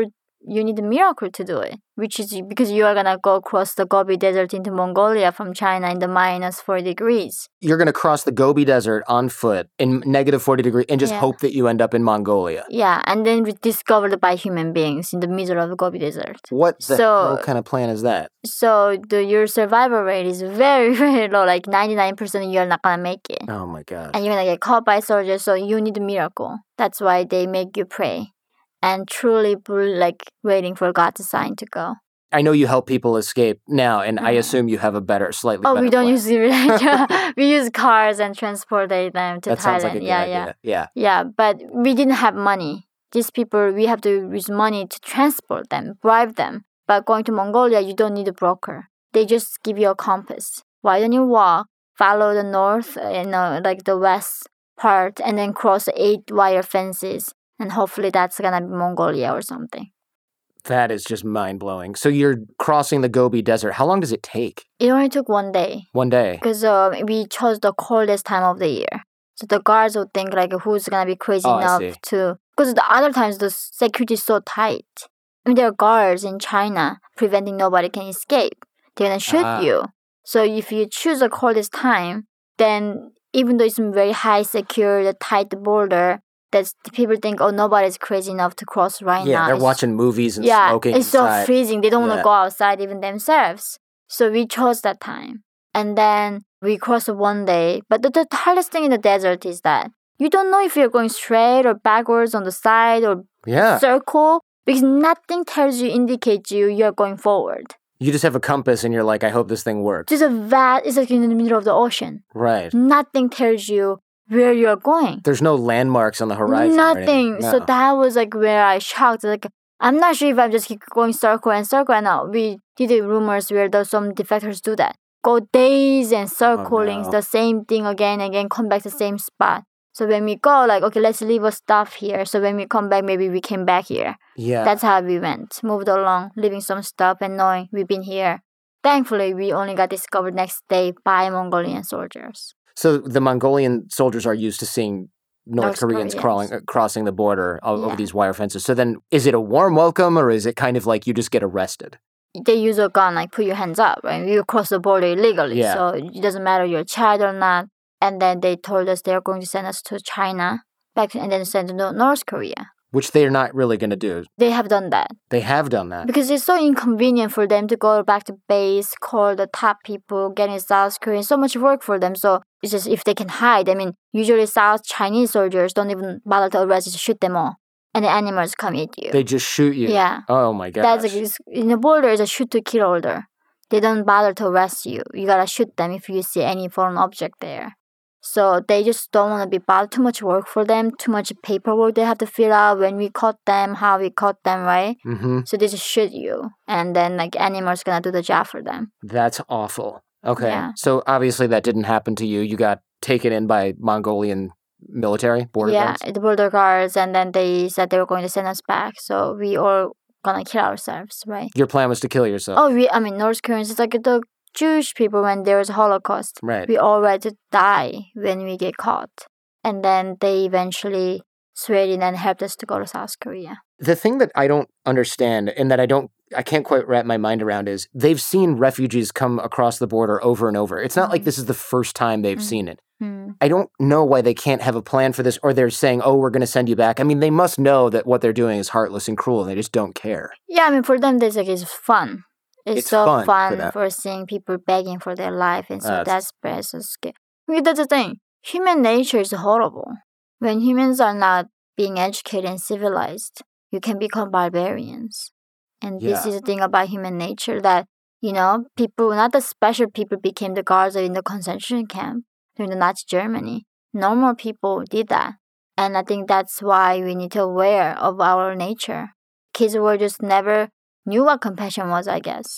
you need a miracle to do it, which is because you are going to go across the Gobi Desert into Mongolia from China in the minus forty degrees. You're going to cross the Gobi Desert on foot in negative forty degrees and just Yeah. hope that you end up in Mongolia. Yeah, and then discovered by human beings in the middle of the Gobi Desert. What the So- hell kind of plan is that? So the your survival rate is very, very low, like ninety-nine percent you're not going to make it. Oh my God. And you're going to get caught by soldiers, so you need a miracle. That's why they make you pray and truly be like waiting for God's sign to go. I know you help people escape now, and I Mhm. assume you have a better, slightly Oh, better we don't plan. use the we use cars and transport them to That Thailand. sounds like a good yeah, idea. yeah, Yeah. yeah. But we didn't have money. These people, we have to use money to transport them, bribe them. But going to Mongolia, you don't need a broker. They just give you a compass. Why don't you walk, follow the north, uh, you know, like the west part, and then cross eight wire fences, and hopefully that's gonna be Mongolia or something. That is just mind-blowing. So you're crossing the Gobi Desert. How long does it take? It only took one day. One day. Because uh, we chose the coldest time of the year. So the guards would think like who's gonna be crazy Oh, I enough see. to. Because the other times the security is so tight. I mean, there are guards in China preventing nobody can escape. They're gonna shoot Ah. you. So if you choose the coldest time, then even though it's very high secure, the tight border, that's people think, oh, nobody's crazy enough to cross right Yeah, now. they're It's- watching movies and yeah, smoking it's inside. so freezing. They don't want Yeah. to go outside even themselves. So we chose that time. And then we crossed one day. But the, the hardest thing in the desert is that you don't know if you're going straight or backwards on the side or Yeah. circle because nothing tells you, indicates you you're going forward. You just have a compass and you're like, I hope this thing works. Just a vast, it's like in the middle of the ocean. Right. Nothing tells you where you're going. There's no landmarks on the horizon. or Nothing. anything. So No. that was like where I shocked. Like I'm not sure if I'm just keep going circle and circle. And now we did the rumors where there's some defectors do that. Go days and circling no. the same thing again and again, come back to the same spot. So when we go, like, okay, let's leave our stuff here. So when we come back, maybe we came back here. Yeah. That's how we went. Moved along, leaving some stuff and knowing we've been here. Thankfully, we only got discovered next day by Mongolian soldiers. So the Mongolian soldiers are used to seeing North, North Koreans Koreans. crawling, uh, crossing the border o- over Yeah. these wire fences. So then, is it a warm welcome, or is it kind of like you just get arrested? They use a gun, like put your hands up, right? You cross the border illegally, Yeah. so it doesn't matter you're a child or not. And then they told us they're going to send us to China, back and then send to Nor- North Korea. Which they're not really going to do. They have done that They have done that. because it's so inconvenient for them to go back to base, call the top people, get in South Korea. So much work for them. So it's just if they can hide. I mean, usually South Chinese soldiers don't even bother to arrest, just shoot them all, and the animals come eat you. They just shoot you. Yeah. Oh my gosh. That's like, it's- in the border is a shoot to kill order. They don't bother to arrest you. You gotta shoot them if you see any foreign object there. So they just don't want to be bothered. Too much work for them. Too much paperwork they have to fill out when we caught them, how we caught them, right? Mm-hmm. So they just shoot you, and then like animals gonna do the job for them. That's awful. Okay. Yeah. So obviously that didn't happen to you. You got taken in by Mongolian military border yeah, guards. the border guards, and then they said they were going to send us back. So we all gonna kill ourselves, right? Your plan was to kill yourself. Oh, we. I mean, North Koreans is like the Jewish people when there was a Holocaust. Right. We all ready to die when we get caught. And then they eventually swayed in and helped us to go to South Korea. The thing that I don't understand and that I don't I can't quite wrap my mind around is they've seen refugees come across the border over and over. It's not like Mhm. this is the first time they've Mhm. seen it. Hmm. I don't know why they can't have a plan for this or they're saying, "Oh, we're going to send you back." I mean, they must know that what they're doing is heartless and cruel and they just don't care. Yeah, I mean, for them, this like, it's fun. It's, It's so fun for fun them. for, seeing people begging for their life and so Uh, it's- desperate, so scared. I mean, that's the thing. Human nature is horrible. When humans are not being educated and civilized, you can become barbarians. And this Yeah. is the thing about human nature that, you know, people, not the special people became the guards in the concentration camp during the Nazi Germany. Normal people did that. And I think that's why we need to aware of our nature. Kids were just never knew what compassion was, I guess.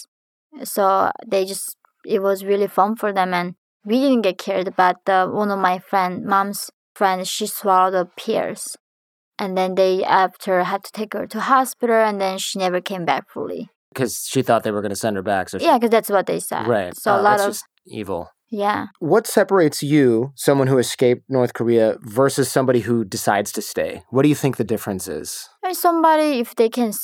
So they just, it was really fun for them. And we didn't get killed, but uh, one of my friend, mom's friends, she swallowed a pierce. And then they, after, had to take her to hospital, and then she never came back fully. Because she thought they were going to send her back. So she, Yeah, because that's what they said. right. So Oh, a lot that's of, just evil. yeah. What separates you, someone who escaped North Korea, versus somebody who decides to stay? What do you think the difference is? And somebody, if they can s-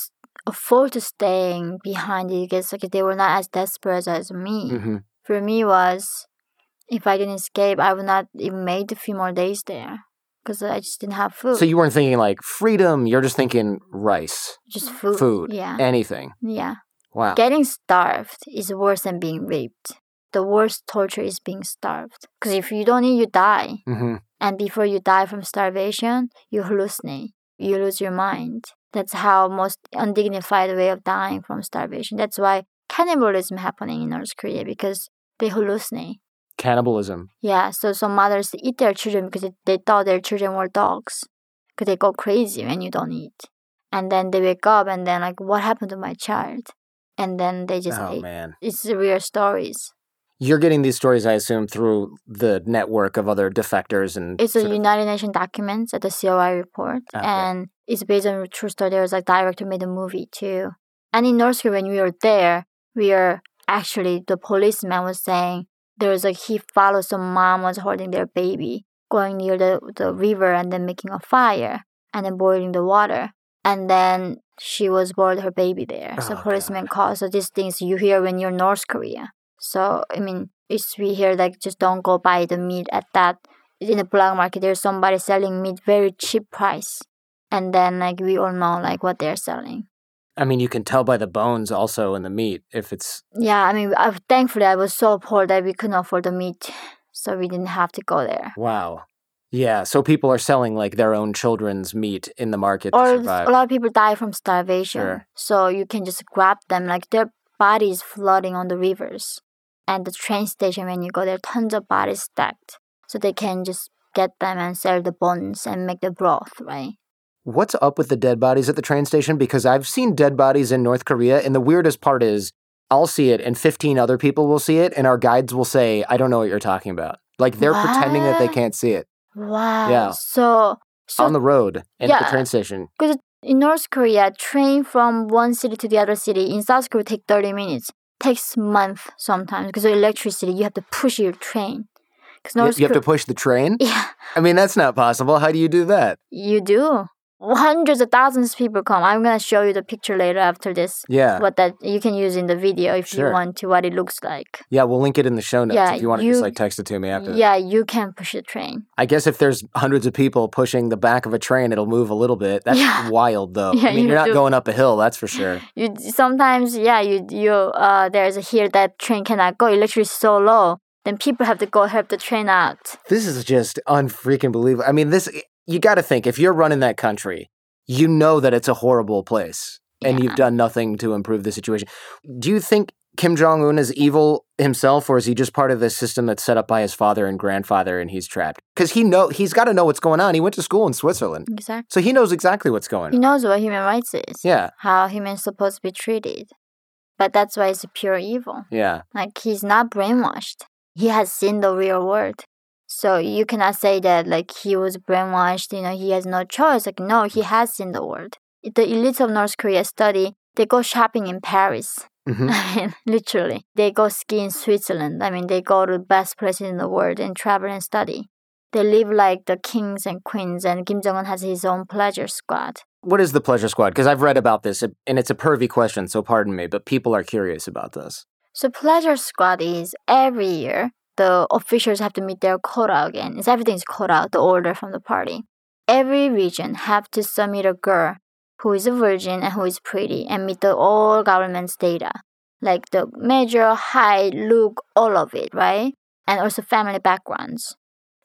afford to staying behind it because like they were not as desperate as me. Mm-hmm. For me was, if I didn't escape, I would not even made a few more days there because I just didn't have food. So you weren't thinking like freedom, you're just thinking rice. Just food. Food. Yeah. Anything. Yeah. Wow. Getting starved is worse than being raped. The worst torture is being starved. Because if you don't eat, you die. Mm-hmm. And before you die from starvation, you hallucinate. You lose your mind. That's how most undignified way of dying from starvation. That's why cannibalism happening in North Korea because they hallucinate. Cannibalism. Yeah, so some mothers eat their children because they thought their children were dogs. Because they go crazy when you don't eat. And then they wake up and then like, what happened to my child? And then they just oh, ate. Man. It's real stories. You're getting these stories, I assume, through the network of other defectors and... It's a sort of- United Nations documents at the C O I report. Okay. And it's based on a true story. There was like director made a movie too. And in North Korea, when we were there, we were actually, the policeman was saying, there was like, he followed some mom was holding their baby, going near the, the river and then making a fire and then boiling the water. And then she was boiled her baby there. So Oh, policeman called. So these things you hear when you're in North Korea. So, I mean, it's we hear like just don't go buy the meat at that. In the black market, there's somebody selling meat very cheap price. And then like we all know like what they're selling. I mean, you can tell by the bones also in the meat if it's... Yeah, I mean, I, thankfully I was so poor that we couldn't afford the meat. So we didn't have to go there. Wow. Yeah, so people are selling like their own children's meat in the market to Or survive. a lot of people die from starvation. Sure. So you can just grab them, like their bodies floating on the rivers. And the train station, when you go there, tons of bodies stacked. So they can just get them and sell the bones and make the broth, right? What's up with the dead bodies at the train station? Because I've seen dead bodies in North Korea, and the weirdest part is I'll see it and fifteen other people will see it, and our guides will say, I don't know what you're talking about. Like they're What? pretending that they can't see it. Wow. Yeah. So, so On the road and at yeah. the train station. Because in North Korea, train from one city to the other city, in South Korea take thirty minutes. Takes month sometimes because of electricity. You have to push your train. Because You, North you have to Korea, push the train? yeah, I mean, that's not possible. How do you do that? you do. Hundreds of thousands of people come. I'm gonna show you the picture later after this. Yeah. What that you can use in the video if Sure. you want to. What it looks like. Yeah, we'll link it in the show notes Yeah, if you want to you- just like text it to me after. Yeah, you can push the train. I guess if there's hundreds of people pushing the back of a train, it'll move a little bit. That's Yeah. wild, though. Yeah, I mean, you you're not do. going up a hill, that's for sure. You sometimes yeah you you uh there's a here that train cannot go. Electricity is so low. Then people have to go help the train out. This is just unfreaking believable. I mean, this you got to think if you're running that country, you know that it's a horrible place, and Yeah. you've done nothing to improve the situation. Do you think Kim Jong Un is evil himself, or is he just part of this system that's set up by his father and grandfather, and he's trapped? Because he know he's got to know what's going on. He went to school in Switzerland, Exactly. so he knows exactly what's going He on. knows what human rights is. Yeah, How humans supposed to be treated. But that's why it's pure evil. yeah. Like he's not brainwashed. He has seen the real world. So you cannot say that like he was brainwashed, you know, he has no choice. Like no, he has seen the world. The elites of North Korea study, they go shopping in Paris. hmm I mean, literally. They go ski in Switzerland. I mean, they go to the best places in the world and travel and study. They live like the kings and queens, and Kim Jong-un has his own pleasure squad. What is the pleasure squad? Because I've read about this, and it's a pervy question, so pardon me, but people are curious about this. So pleasure squad is every year, the officials have to meet their quota again. It's everything's quota, the order from the party. Every region have to submit a girl who is a virgin and who is pretty and meet the all government's data. Like the measure, height, look, all of it, right? And also family backgrounds.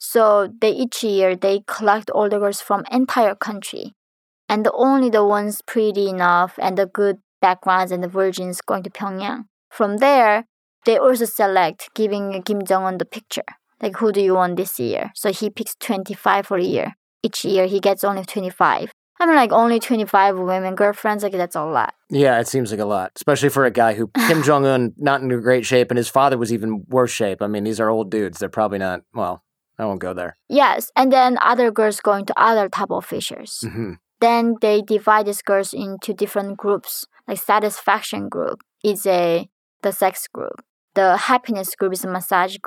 So they each year they collect all the girls from entire country. And the, only the ones pretty enough and the good backgrounds and the virgins going to Pyongyang. From there, they also select giving Kim Jong-un the picture. Like, who do you want this year? So he picks twenty-five for a year. Each year, he gets only twenty-five. I mean, like, only twenty-five women girlfriends, like, that's a lot. Yeah, it seems like a lot, especially for a guy who, Kim Jong-un, not in great shape, and his father was even worse shape. I mean, these are old dudes. They're probably not, well, I won't go there. Yes, and then other girls going to other top officials. hmm Then they divide these girls into different groups. Like, satisfaction group is a the sex group. The happiness group is a massage group.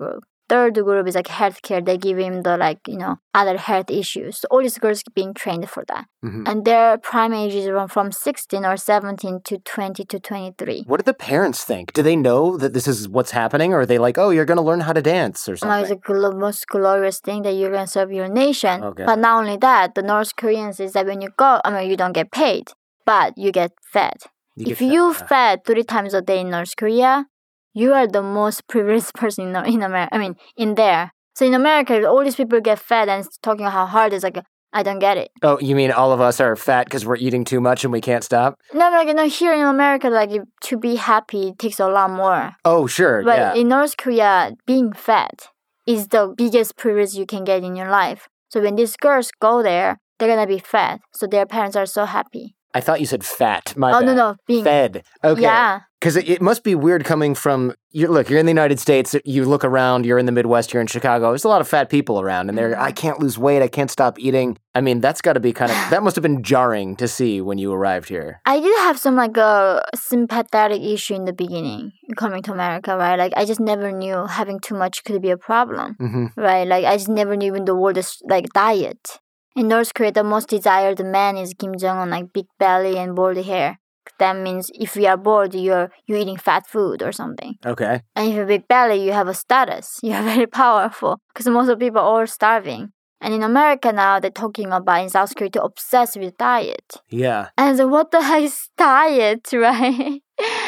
third group is like healthcare. They give him the like, you know, other health issues. So all these girls being trained for that. Mm-hmm. And their prime age is from, from sixteen or seventeen to twenty to twenty-three. What do the parents think? Do they know that this is what's happening? Or are they like, oh, you're going to learn how to dance or something? No, it's the gl- most glorious thing that you're going to serve your nation. Okay. But not only that, the North Koreans is that when you go, I mean, you don't get paid, but you get fed. You get if fed, you yeah. fed three times a day in North Korea, you are the most privileged person in, in America. I mean, in there. So in America, all these people get fed and talking how hard it's like, I don't get it. Oh, you mean all of us are fat because we're eating too much and we can't stop? No, but like, you know, here in America, like to be happy takes a lot more. Oh, sure, but yeah. in North Korea, being fat is the biggest privilege you can get in your life. So when these girls go there, they're gonna be fat. So their parents are so happy. I thought you said fat. My oh, bad. no, no. Being fed. Okay. Yeah. Because it, it must be weird coming from, you look, you're in the United States, you look around, you're in the Midwest, you're in Chicago, there's a lot of fat people around, and they're, I can't lose weight, I can't stop eating. I mean, that's got to be kind of, that must have been jarring to see when you arrived here. I did have some like a sympathetic issue in the beginning coming to America, right? Like I just never knew having too much could be a problem, mm-hmm. right? Like I just never knew even the word is like diet. In North Korea, the most desired man is Kim Jong-un, like big belly and bald hair. That means if you are bored, you're you're eating fat food or something. Okay. And if you have a big belly, you have a status. You're very powerful because most of the people are starving. And in America now, they're talking about in South Korea to obsess with diet. Yeah. And so what the heck is diet, right?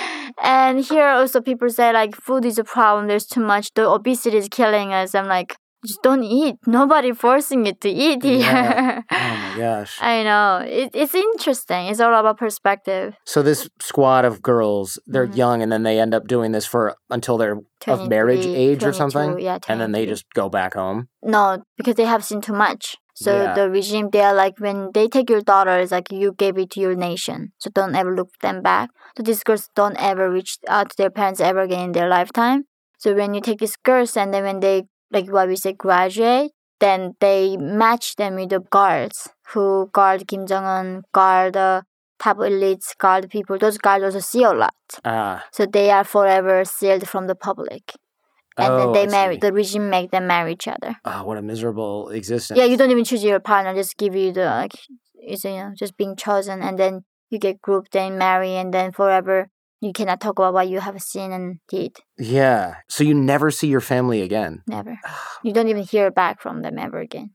And here also people say like food is a problem. There's too much. The obesity is killing us. I'm like, just don't eat. Nobody forcing you to eat here. Yeah. Oh my gosh. I know. It, it's interesting. It's all about perspective. So this squad of girls, they're mm-hmm. young and then they end up doing this for until they're of marriage age or something? Yeah, and then they just go back home? No, because they have seen too much. So yeah. the regime, they are like, when they take your daughter, it's like you gave it to your nation. So don't ever look them back. So these girls don't ever reach out to their parents ever again in their lifetime. So when you take these girls and then when they like what we say, graduate, then they match them with the guards who guard Kim Jong-un, guard the top elites, guard people. Those guards also see a lot. Ah. So they are forever sealed from the public. And oh, then they I marry, see. the regime make them marry each other. Oh, what a miserable existence. Yeah, you don't even choose your partner, just give you the, like, it's, you know, just being chosen. And then you get grouped and marry, and then forever you cannot talk about what you have seen and did. Yeah. So you never see your family again? Never. You don't even hear back from them ever again.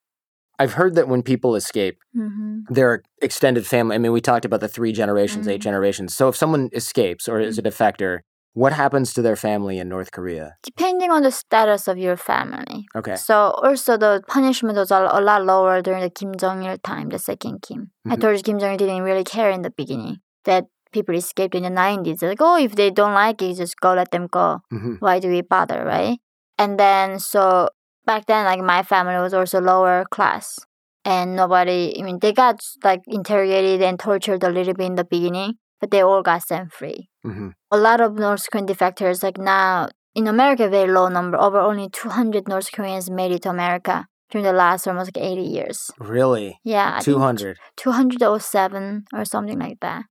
I've heard that when people escape, mm-hmm. their extended family, I mean, we talked about the three generations, mm-hmm. eight generations. So if someone escapes or is a defector, what happens to their family in North Korea? Depending on the status of your family. Okay. So also the punishment was a lot lower during the Kim Jong-il time, the second Kim. Mm-hmm. I told you Kim Jong-il didn't really care in the beginning that people escaped in the nineties. They're like, oh, if they don't like it, just go, let them go. Mm-hmm. Why do we bother, right? And then, so back then, like, my family was also lower class. And nobody, I mean, they got, like, interrogated and tortured a little bit in the beginning, but they all got set free. Mm-hmm. A lot of North Korean defectors, like now, in America, very low number, over only two hundred North Koreans made it to America during the last almost like eighty years. Really? Yeah. two hundred? two hundred seven or something like that.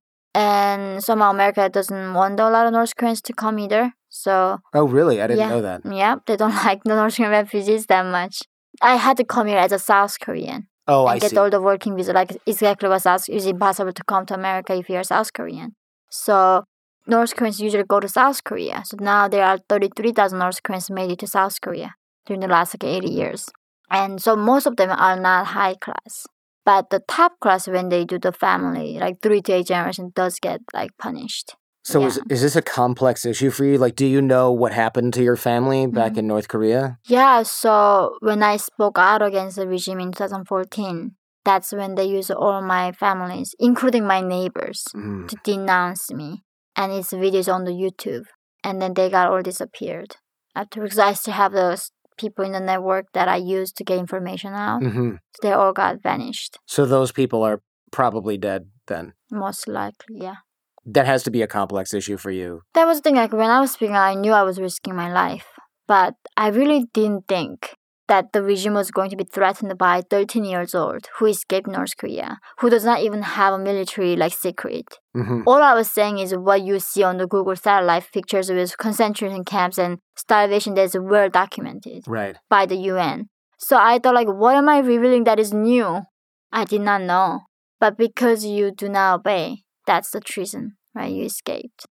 And somehow America doesn't want a lot of North Koreans to come either. So. Oh, really? I didn't yeah, know that. Yeah, they don't like the North Korean refugees that much. I had to come here as a South Korean. Oh, and I get see. all the working visa. Like exactly what South. It's impossible to come to America if you're South Korean. So North Koreans usually go to South Korea. So now there are thirty-three thousand North Koreans made it to South Korea during the last like eighty years. And so most of them are not high class. But the top class, when they do the family, like three to eight generations, does get like punished. So yeah. is is this a complex issue for you? Like, do you know what happened to your family back mm-hmm. in North Korea? Yeah, so when I spoke out against the regime in twenty fourteen, that's when they used all my families, including my neighbors, mm. to denounce me. And it's videos on the YouTube. And then they got all disappeared. Afterwards, I still have those people in the network that I used to get information out. Mm-hmm. So they all got vanished. So those people are probably dead then? Most likely, yeah. That has to be a complex issue for you. That was the thing, like when I was speaking, I knew I was risking my life. But I really didn't think that the regime was going to be threatened by thirteen years old who escaped North Korea, who does not even have a military like secret. Mm-hmm. All I was saying is what you see on the Google satellite pictures with concentration camps and starvation that is well documented right. by the U N. So I thought, like, what am I revealing that is new? I did not know. But because you do not obey, that's the treason, right? You escaped.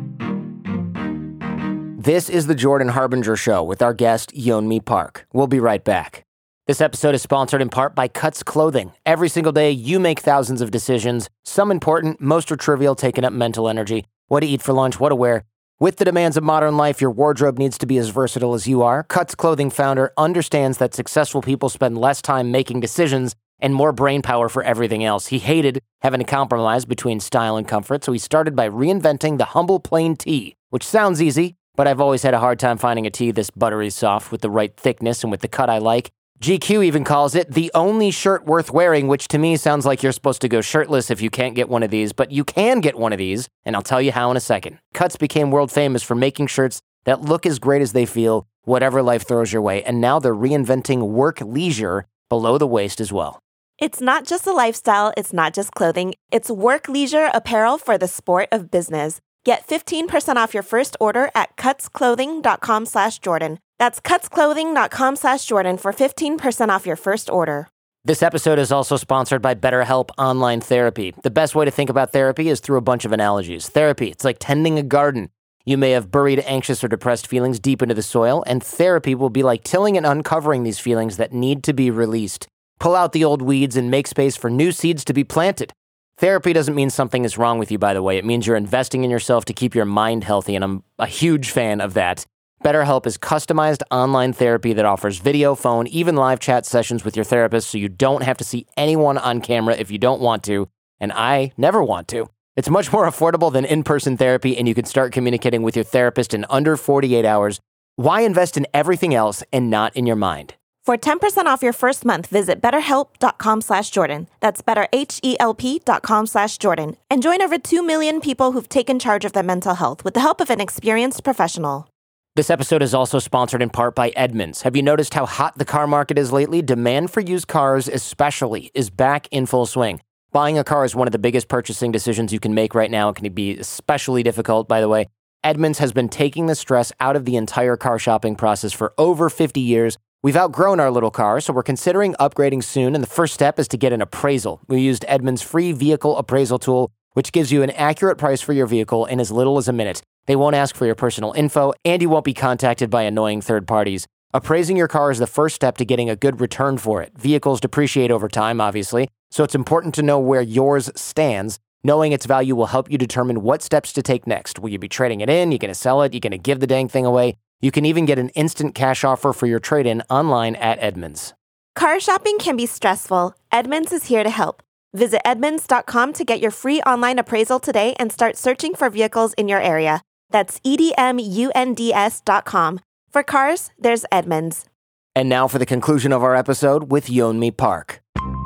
This is the Jordan Harbinger Show with our guest, Yeonmi Park. We'll be right back. This episode is sponsored in part by Cuts Clothing. Every single day, you make thousands of decisions. Some important, most are trivial, taking up mental energy. What to eat for lunch, what to wear. With the demands of modern life, your wardrobe needs to be as versatile as you are. Cuts Clothing founder understands that successful people spend less time making decisions and more brain power for everything else. He hated having to compromise between style and comfort, so he started by reinventing the humble plain tee, which sounds easy, but I've always had a hard time finding a tee this buttery soft with the right thickness and with the cut I like. G Q even calls it the only shirt worth wearing, which to me sounds like you're supposed to go shirtless if you can't get one of these, but you can get one of these, and I'll tell you how in a second. Cuts became world famous for making shirts that look as great as they feel, whatever life throws your way, and now they're reinventing work leisure below the waist as well. It's not just a lifestyle, it's not just clothing, it's work leisure apparel for the sport of business. Get fifteen percent off your first order at cutsclothing.com slash Jordan. That's cutsclothing.com slash Jordan for fifteen percent off your first order. This episode is also sponsored by BetterHelp Online Therapy. The best way to think about therapy is through a bunch of analogies. Therapy, it's like tending a garden. You may have buried anxious or depressed feelings deep into the soil, and therapy will be like tilling and uncovering these feelings that need to be released. Pull out the old weeds and make space for new seeds to be planted. Therapy doesn't mean something is wrong with you, by the way. It means you're investing in yourself to keep your mind healthy, and I'm a huge fan of that. BetterHelp is customized online therapy that offers video, phone, even live chat sessions with your therapist, so you don't have to see anyone on camera if you don't want to, and I never want to. It's much more affordable than in-person therapy, and you can start communicating with your therapist in under forty-eight hours. Why invest in everything else and not in your mind? For ten percent off your first month, visit betterhelp.com slash Jordan. That's betterhelp.com slash Jordan. And join over two million people who've taken charge of their mental health with the help of an experienced professional. This episode is also sponsored in part by Edmunds. Have you noticed how hot the car market is lately? Demand for used cars especially is back in full swing. Buying a car is one of the biggest purchasing decisions you can make right now. It can be especially difficult, by the way. Edmunds has been taking the stress out of the entire car shopping process for over fifty years. We've outgrown our little car, so we're considering upgrading soon, and the first step is to get an appraisal. We used Edmunds' free vehicle appraisal tool, which gives you an accurate price for your vehicle in as little as a minute. They won't ask for your personal info, and you won't be contacted by annoying third parties. Appraising your car is the first step to getting a good return for it. Vehicles depreciate over time, obviously, so it's important to know where yours stands. Knowing its value will help you determine what steps to take next. Will you be trading it in? You going to sell it? You going to give the dang thing away? You can even get an instant cash offer for your trade-in online at Edmunds. Car shopping can be stressful. Edmunds is here to help. Visit edmunds dot com to get your free online appraisal today and start searching for vehicles in your area. That's E D M U N D S dot com. For cars, there's Edmunds. And now for the conclusion of our episode with Yeonmi Park.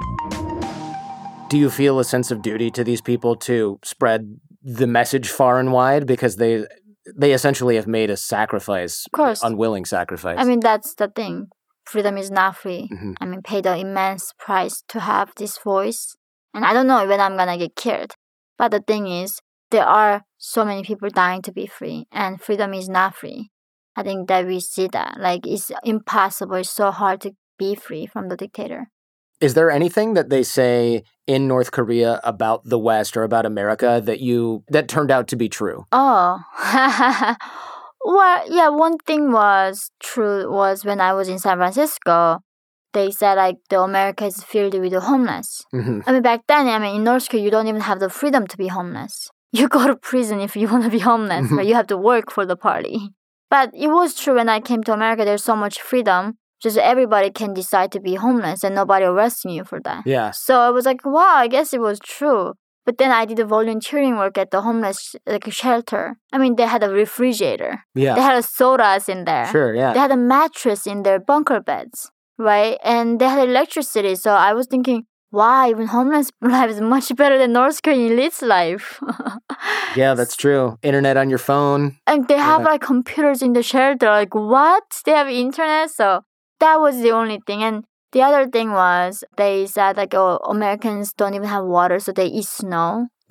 Do you feel a sense of duty to these people to spread the message far and wide? Because they they essentially have made a sacrifice, Of course. unwilling sacrifice. I mean, that's the thing. Freedom is not free. Mm-hmm. I mean, pay the immense price to have this voice. And I don't know when I'm going to get killed. But the thing is, there are so many people dying to be free. And freedom is not free. I think that we see that. Like, it's impossible. It's so hard to be free from the dictator. Is there anything that they say in North Korea about the West or about America that you that turned out to be true? Oh. Well, yeah, one thing was true was when I was in San Francisco, they said like the America is filled with the homeless. Mm-hmm. I mean, back then, I mean, in North Korea, you don't even have the freedom to be homeless. You go to prison if you want to be homeless, Mm-hmm. but you have to work for the party. But it was true when I came to America, there's so much freedom. Just everybody can decide to be homeless and nobody arresting you for that. Yeah. So I was like, wow, I guess it was true. But then I did the volunteering work at the homeless like shelter. I mean, they had a refrigerator. Yeah. They had a sodas in there. Sure, yeah. They had a mattress in their bunker beds, right? And they had electricity. So I was thinking, wow, even homeless life is much better than North Korean elite's life. Yeah, that's true. Internet on your phone. And they have Yeah. like computers in the shelter. Like, what? They have internet? So that was the only thing. And the other thing was they said like, oh, Americans don't even have water, so they eat snow.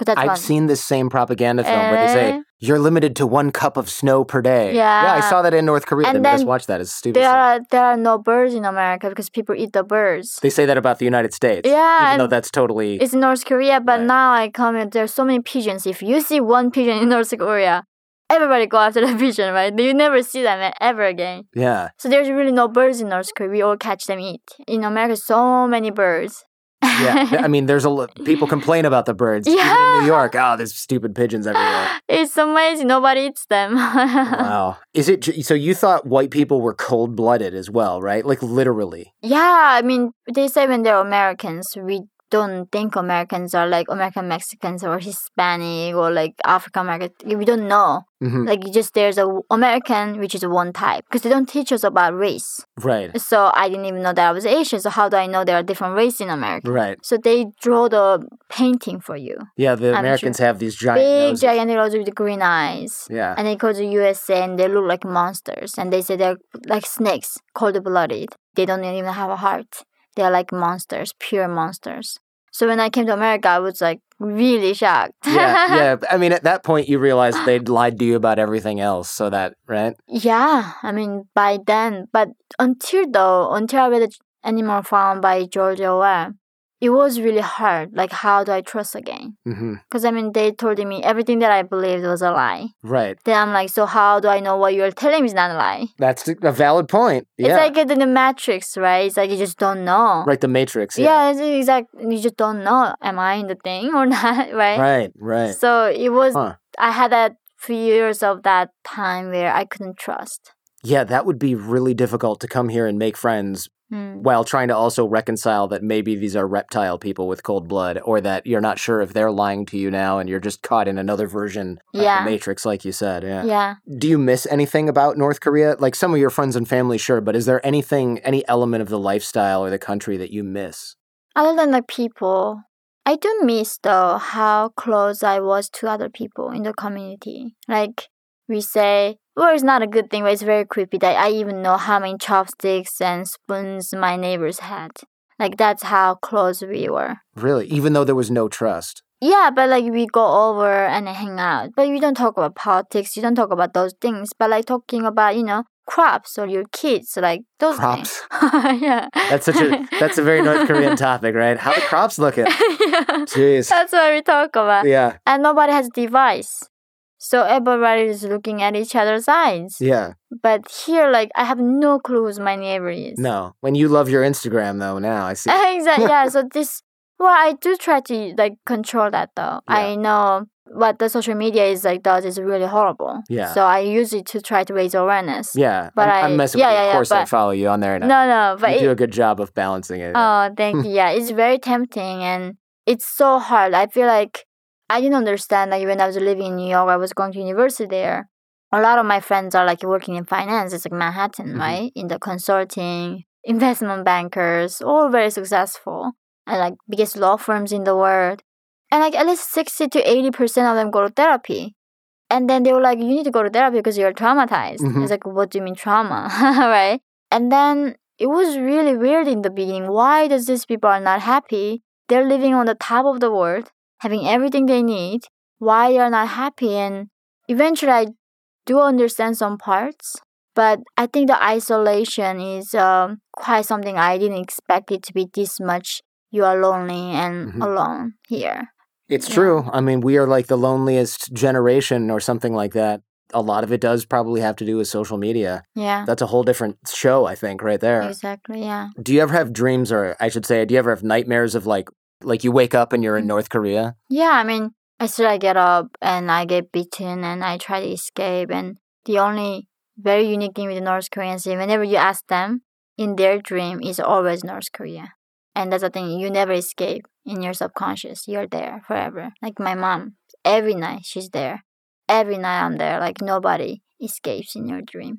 that's I've one. seen this same propaganda film where they say, Eh? you're limited to one cup of snow per day. Yeah. Yeah, I saw that in North Korea. And They made us then watch that. It's stupid. There stuff. are there are no birds in America because people eat the birds. They say that about the United States. Yeah, Even though and that's totally... It's North Korea, but Right. now I come in, there's so many pigeons. If you see one pigeon in North Korea, everybody go after the pigeon, right? You never see them ever again. Yeah. So there's really no birds in North Korea. We all catch them, eat. In America, so many birds. Yeah. I mean, there's a lo- people complain about the birds. Even in Yeah. New York, oh, there's stupid pigeons everywhere. It's amazing. Nobody eats them. Wow. Is it j- so you thought white people were cold-blooded as well, right? Like literally. Yeah, I mean, they say when they're Americans, we don't think Americans are like American Mexicans or Hispanic or like African American. We don't know. Mhm. Like just there's a American, which is one type, because they don't teach us about race. Right. So I didn't even know that I was Asian. So how do I know there are different races in America? Right. So they draw the painting for you. Yeah, the I'm Americans sure. have these giant Big, noses. gigantic noses with the green eyes. Yeah. And they go to U S A and they look like monsters. And they say they're like snakes, cold-blooded. They don't even have a heart. They're like monsters, pure monsters. So when I came to America, I was like really shocked. yeah, yeah. I mean, at that point, you realized they'd lied to you about everything else. So that, right? Yeah, I mean, by then, but until though, until I read Animal Farm by George Orwell, it was really hard. Like, how do I trust again? Mm-hmm. Because, I mean, they told me everything that I believed was a lie. Right. Then I'm like, so how do I know what you're telling me is not a lie? That's a valid point. Yeah. It's like in the Matrix, right? It's like you just don't know. Right, the Matrix. Yeah. Yeah, it's exactly. You just don't know. Am I in the thing or not, right? Right, right. So it was, Huh. I had that few years of that time where I couldn't trust. Yeah, that would be really difficult to come here and make friends Hmm. while trying to also reconcile that maybe these are reptile people with cold blood, or that you're not sure if they're lying to you now and you're just caught in another version of Yeah. the Matrix, like you said. Yeah. Yeah. Do you miss anything about North Korea? Like some of your friends and family, sure, but is there anything, any element of the lifestyle or the country that you miss? Other than the people, I do miss though how close I was to other people in the community. Like we say, well, it's not a good thing, but it's very creepy that I even know how many chopsticks and spoons my neighbors had. Like that's how close we were. Really? Even though there was no trust? Yeah, but like we go over and hang out. But you don't talk about politics, you don't talk about those things. But like talking about, you know, crops or your kids, like those Crops? things. Yeah. That's such a, that's a very North Korean topic, right? How the crops looking? Yeah. Jeez. That's what we talk about. Yeah, And nobody has device. So everybody is looking at each other's eyes. yeah. But here, like, I have no clue who my neighbor is. No. When you love your Instagram, though, now I see. Exactly. Yeah. So this, well, I do try to like control that though. Yeah. I know what the social media is like does is really horrible. Yeah. So I use it to try to raise awareness. Yeah, But I'm, I'm I- messing yeah, with you. yeah, Of yeah, course I but- follow you on there. And No, no, but you it, do a good job of balancing it. oh, thank you. Yeah, it's very tempting and it's so hard. I feel like I didn't understand like when I was living in New York, I was going to university there. A lot of my friends are like working in finance. It's like Manhattan, Mhm. right? In the consulting, investment bankers, all very successful and like biggest law firms in the world. And like at least sixty to eighty percent of them go to therapy. And then they were like, you need to go to therapy because you're traumatized. Mhm. It's like, what do you mean trauma? Right? And then it was really weird in the beginning. Why does these people are not happy? They're living on the top of the world, having everything they need. Why they are not happy? And eventually I do understand some parts. But I think the isolation is um, quite something I didn't expect it to be this much. You are lonely and Mhm. alone here. It's Yeah. true. I mean, we are like the loneliest generation or something like that. A lot of it does probably have to do with social media. Yeah, That's a whole different show, I think, right there. exactly. Yeah. Do you ever have dreams, or I should say, do you ever have nightmares of like, like you wake up and you're in North Korea? Yeah, I mean, I still I get up and I get beaten and I try to escape. And the only very unique thing with the North Koreans is whenever you ask them, in their dream is always North Korea. And that's the thing, you never escape in your subconscious. You're there forever. Like my mom, every night she's there. Every night I'm there. Like nobody escapes in your dream.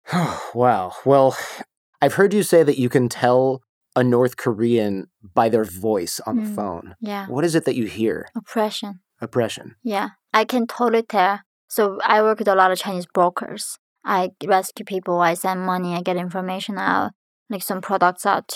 Wow. Well, I've heard you say that you can tell a North Korean by their voice on the Mm. phone. Yeah. What is it that you hear? Oppression. Oppression. Yeah, I can totally tell. So I work with a lot of Chinese brokers. I rescue people, I send money, I get information out, like some products out too.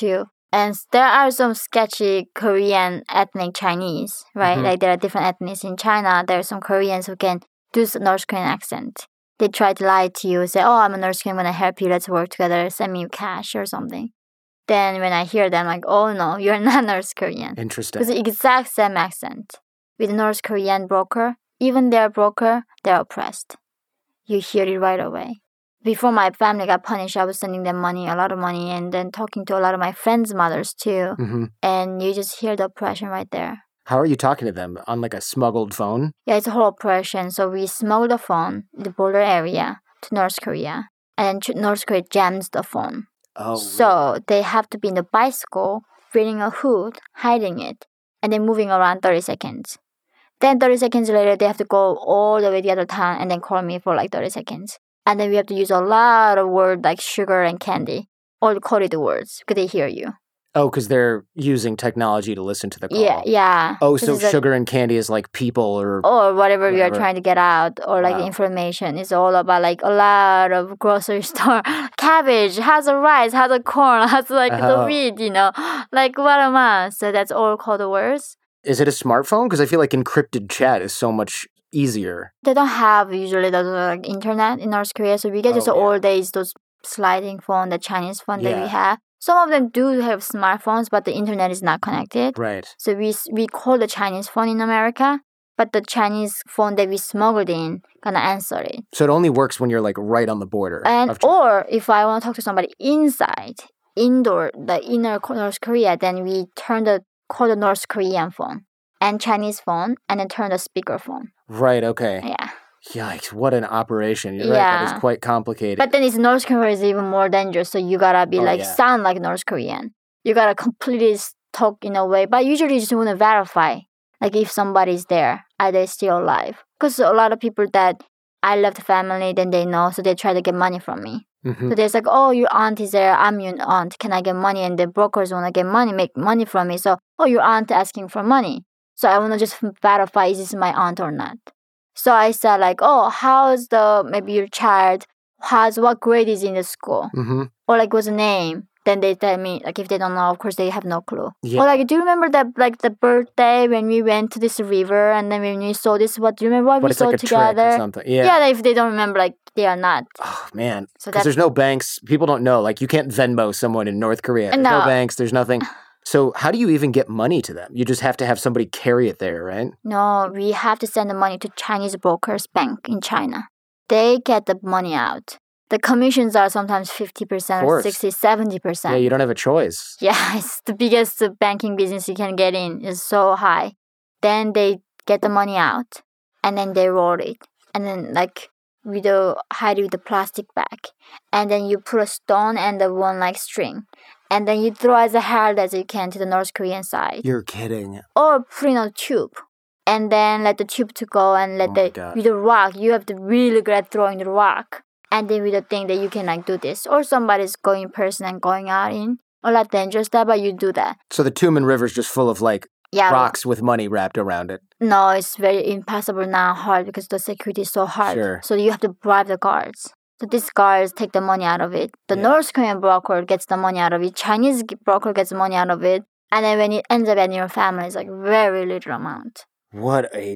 And there are some sketchy Korean ethnic Chinese, right? Mhm. Like there are different ethnics in China. There are some Koreans who can do s- North Korean accent. They try to lie to you, say, oh, I'm a North Korean, I'm going to help you, let's work together, send me cash or something. Then when I hear them, like, oh no, you're not North Korean. Interesting. Because the exact same accent. With North Korean broker, even their broker, they're oppressed. You hear it right away. Before my family got punished, I was sending them money, a lot of money, and then talking to a lot of my friends' mothers too. hmm And you just hear the oppression right there. How are you talking to them? On like a smuggled phone? Yeah, it's a whole oppression. So we smuggled the phone, the border area, to North Korea. And then North Korea jams the phone. Oh. So they have to be in the bicycle, wearing a hood, hiding it, and then moving around thirty seconds. Then thirty seconds later, they have to go all the way to the other town and then call me for like thirty seconds. And then we have to use a lot of words like sugar and candy, all coded words, because they hear you. Oh, because they're using technology to listen to the call. Yeah, yeah. Oh, This so is a- sugar and candy is like people or... or whatever, we are Whatever. trying to get out, or like Wow. information. It's all about like a lot of grocery store. Cabbage, how's the rice, how's the corn, how's like Oh. the wheat, you know? Like what am I? So that's all called words. Is it a smartphone? Because I feel like encrypted chat is so much easier. They don't have usually the like internet in North Korea, so we get Oh, just yeah. old days those sliding phone, the Chinese phone that Yeah. we have. Some of them do have smartphones, but the internet is not connected. Right. So we s- we call the Chinese phone in America, but the Chinese phone that we smuggled in gonna answer it. So it only works when you're like right on the border. And of China. or if I want to talk to somebody inside, indoor, the inner Ko- North Korea, then we turn the call the North Korean phone and Chinese phone, and then turn the speaker phone. Right, okay. Yeah. Yikes, what an operation. You're right, that Yeah. is quite complicated. But then it's North Korea is even more dangerous. So you gotta be Oh, like yeah. sound like North Korean. You gotta completely s- talk in a way. But usually you just want to verify, like if somebody's there, are they still alive? Because a lot of people that I left the family, then they know, so they try to get money from me. Mhm. So there's like, oh, your aunt is there. I'm your aunt. Can I get money? And the brokers want to get money, make money from me. So, oh, your aunt asking for money. So I want to just verify is this my aunt or not. So I said like, oh, how's the maybe your child? How's what grade is in the school? Mhm. Or like what's the name? Then they tell me like if they don't know, of course they have no clue. Yeah. Or like, do you remember that like the birthday when we went to this river and then when we saw this? What do you remember what But we it's saw like a together? trick or something. Yeah. Yeah, like, if they don't remember, like they are not. Oh, man. So Because that's there's no banks. People don't know. Like, you can't Venmo someone in North Korea. There's no No. banks. There's nothing. So how do you even get money to them? You just have to have somebody carry it there, right? No, we have to send the money to Chinese brokers bank in China. They get the money out. The commissions are sometimes fifty percent Of or course. sixty, seventy percent. Yeah, you don't have a choice. Yeah, it's the biggest banking business you can get in. It's so high. Then they get the money out and then they roll it. And then like we do hide it with the plastic bag. And then you put a stone and the one like string. And then you throw as hard as you can to the North Korean side. You're kidding. Or put in a tube. And then let the tube to go and let Oh my the God. with the rock. You have to really good at throwing the rock. And then with the thing that you can like do this. Or somebody's going in person and going out in. A lot dangerous stuff, but you do that. So the Tumen River is just full of like Yeah. rocks with money wrapped around it. No, it's very impossible now, hard because the security is so hard. Sure. So you have to bribe the guards. So these guards take the money out of it. The Yeah. North Korean broker gets the money out of it. Chinese g- broker gets money out of it. And then when it ends up in your family, it's like very little amount. What a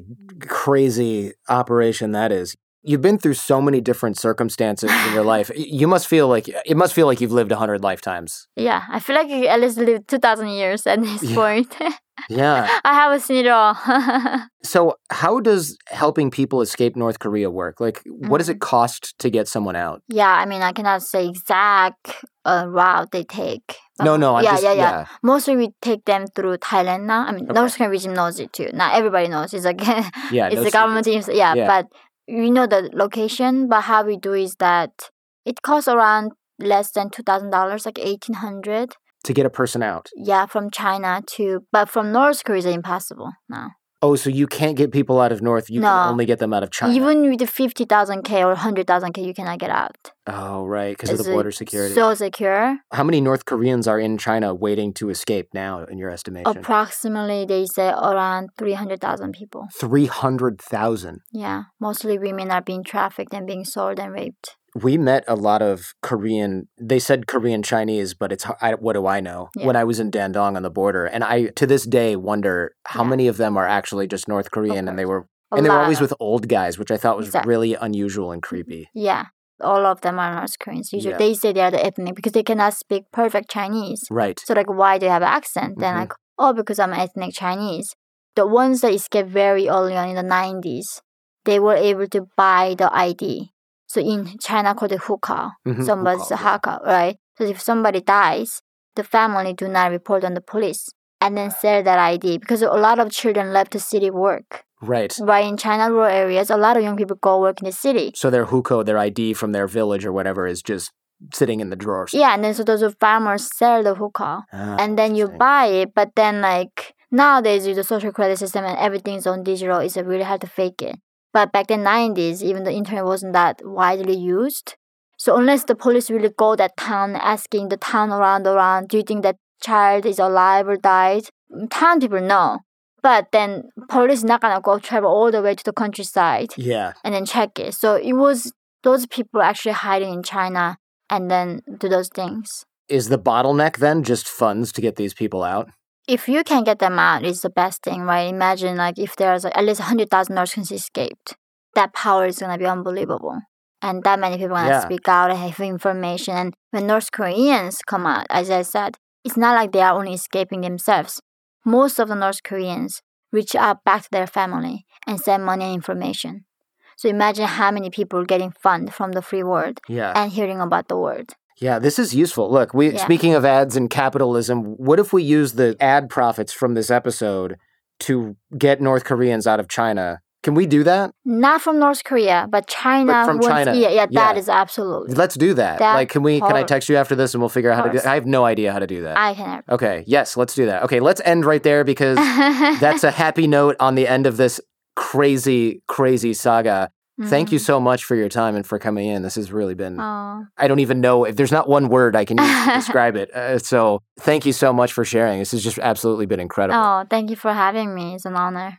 crazy operation that is. You've been through so many different circumstances in your life. Y- You must feel like it must feel like you've lived a hundred lifetimes. Yeah, I feel like I at least lived two thousand years at this Yeah. point. Yeah. I haven't seen it all. So how does helping people escape North Korea work? Like, what does it cost to get someone out? Yeah, I mean, I cannot say exact uh, route they take. But No, no, I'm yeah, just yeah, yeah, yeah. Mostly we take them through Thailand now. I mean, Okay. North Korean regime knows it too. Not everybody knows. It's like Yeah, it's no the government teams. Yeah, Yeah. but we know the location. But how we do is that it costs around less than two thousand dollars, like eighteen hundred. To get a person out. Yeah, from China to, but from North Korea is impossible now. Oh, so you can't get people out of North. You No. can only get them out of China. Even with the fifty thousand K or one hundred thousand K, you cannot get out. oh, right, because of It's the uh, border security. So secure. How many North Koreans are in China waiting to escape now, in your estimation? Approximately, they say around three hundred thousand people. three hundred thousand. Yeah, mostly women are being trafficked and being sold and raped. We met a lot of Korean, they said Korean Chinese, but it's, I, what do I know? Yeah. When I was in Dandong on the border. And I, to this day, wonder how Yeah. many of them are actually just North Korean and they were, A and they were lot always of- with old guys, which I thought was Exactly. really unusual and creepy. Yeah. All of them are North Koreans. Usually Yeah. they say they are the ethnic because they cannot speak perfect Chinese. Right. So like, why do you have an accent? Then Mhm. like, oh, because I'm ethnic Chinese. The ones that escaped very early on in the nineties, they were able to buy the I D. So in China called it hukou. Mhm, Somebody's hukou, a haka, right? So if somebody dies, the family do not report on the police and then sell that I D because a lot of children left the city work. Right. Right in China rural areas, a lot of young people go work in the city. So their hukou, their I D from their village or whatever is just sitting in the drawers. Yeah, and then so those farmers sell the hukou. Ah, and then you interesting. buy it, but then like nowadays with the social credit system and everything's on digital, it's really hard to fake it. But back in the nineties, even the internet wasn't that widely used. So unless the police really go that town asking the town around around, do you think that child is alive or died? Town people know. But then police not gonna go travel all the way to the countryside Yeah. and then check it. So it was those people actually hiding in China and then do those things. Is the bottleneck then just funds to get these people out? If you can get them out, it's the best thing, right? Imagine like if there's like, at least one hundred thousand North Koreans escaped. That power is going to be unbelievable. And that many people are going to Yeah. speak out and have information. And when North Koreans come out, as I said, it's not like they are only escaping themselves. Most of the North Koreans reach out back to their family and send money and information. So imagine how many people are getting fund from the free world Yeah. and hearing about the word. Yeah, this is useful. Look, we Yeah. speaking of ads and capitalism, what if we use the ad profits from this episode to get North Koreans out of China? Can we do that? Not from North Korea, but China. But from wants- China. Yeah, yeah, that Yeah. is absolutely. Let's do that. That like, can we? Can I part- text you after this and we'll figure out how to do? course. I have no idea how to do that. I can help. Okay. Yes, let's do that. Okay, let's end right there because that's a happy note on the end of this crazy, crazy saga. Thank you so much for your time and for coming in. This has really been. Oh, I don't even know if there's not one word I can use to describe it. Uh, so thank you so much for sharing. This has just absolutely been incredible. oh, thank you for having me. It's an honor.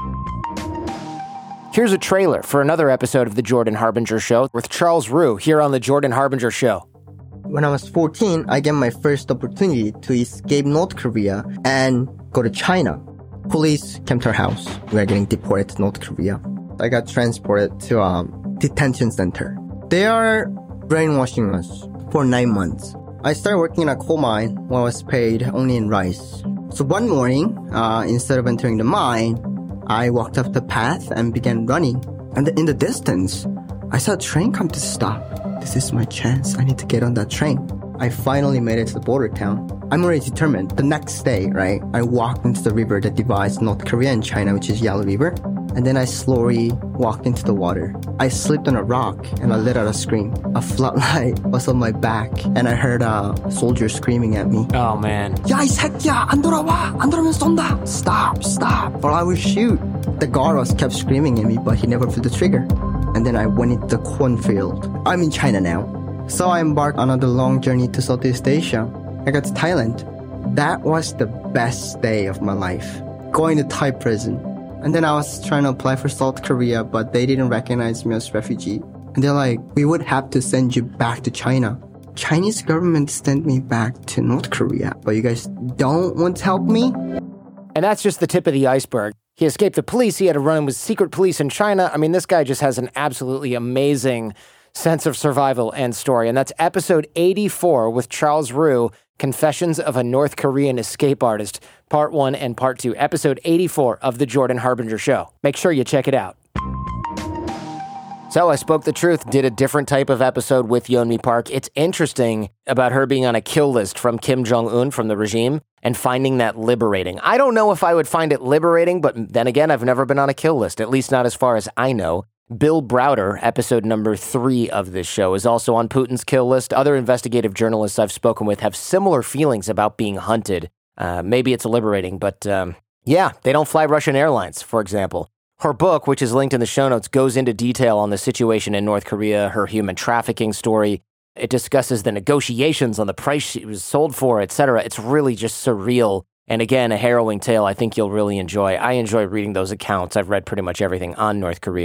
Here's a trailer for another episode of The Jordan Harbinger Show with Charles Rue here on The Jordan Harbinger Show. When I was fourteen, I got my first opportunity to escape North Korea and go to China. Police came to our house. We are getting deported to North Korea. I got transported to a detention center. They are brainwashing us for nine months. I started working in a coal mine where I was paid only in rice. So one morning, uh, instead of entering the mine, I walked up the path and began running. And in the distance, I saw a train come to stop. This is my chance. I need to get on that train. I finally made it to the border town. I'm already determined. The next day, right, I walked into the river that divides North Korea and China, which is Yalu River. And then I slowly walked into the water. I slipped on a rock and I let out a scream. A floodlight was on my back and I heard a soldier screaming at me. Oh, man. 야, 이 새끼야, 안 돌아와! 안 돌아오면 쏜다! Stop, stop, or I will shoot. The guard was kept screaming at me, but he never pulled the trigger. And then I went into the cornfield. I'm in China now. So I embarked on another long journey to Southeast Asia. I got to Thailand. That was the best day of my life. Going to Thai prison. And then I was trying to apply for South Korea, but they didn't recognize me as refugee. And they're like, we would have to send you back to China. Chinese government sent me back to North Korea, but you guys don't want to help me? And that's just the tip of the iceberg. He escaped the police. He had to run with secret police in China. I mean, this guy just has an absolutely amazing sense of survival and story. And that's episode eighty-four with Charles Rue, Confessions of a North Korean Escape Artist, part one and part two, episode eighty-four of The Jordan Harbinger Show. Make sure you check it out. So I spoke the truth, did a different type of episode with Yeonmi Park. It's interesting about her being on a kill list from Kim Jong-un, from the regime, and finding that liberating. I don't know if I would find it liberating, but then again, I've never been on a kill list, at least not as far as I know. Bill Browder, episode number three of this show, is also on Putin's kill list. Other investigative journalists I've spoken with have similar feelings about being hunted. Uh, maybe it's liberating, but um, yeah, they don't fly Russian airlines, for example. Her book, which is linked in the show notes, goes into detail on the situation in North Korea, her human trafficking story. It discusses the negotiations on the price she was sold for, et cetera. It's really just surreal. And again, a harrowing tale I think you'll really enjoy. I enjoy reading those accounts. I've read pretty much everything on North Korea.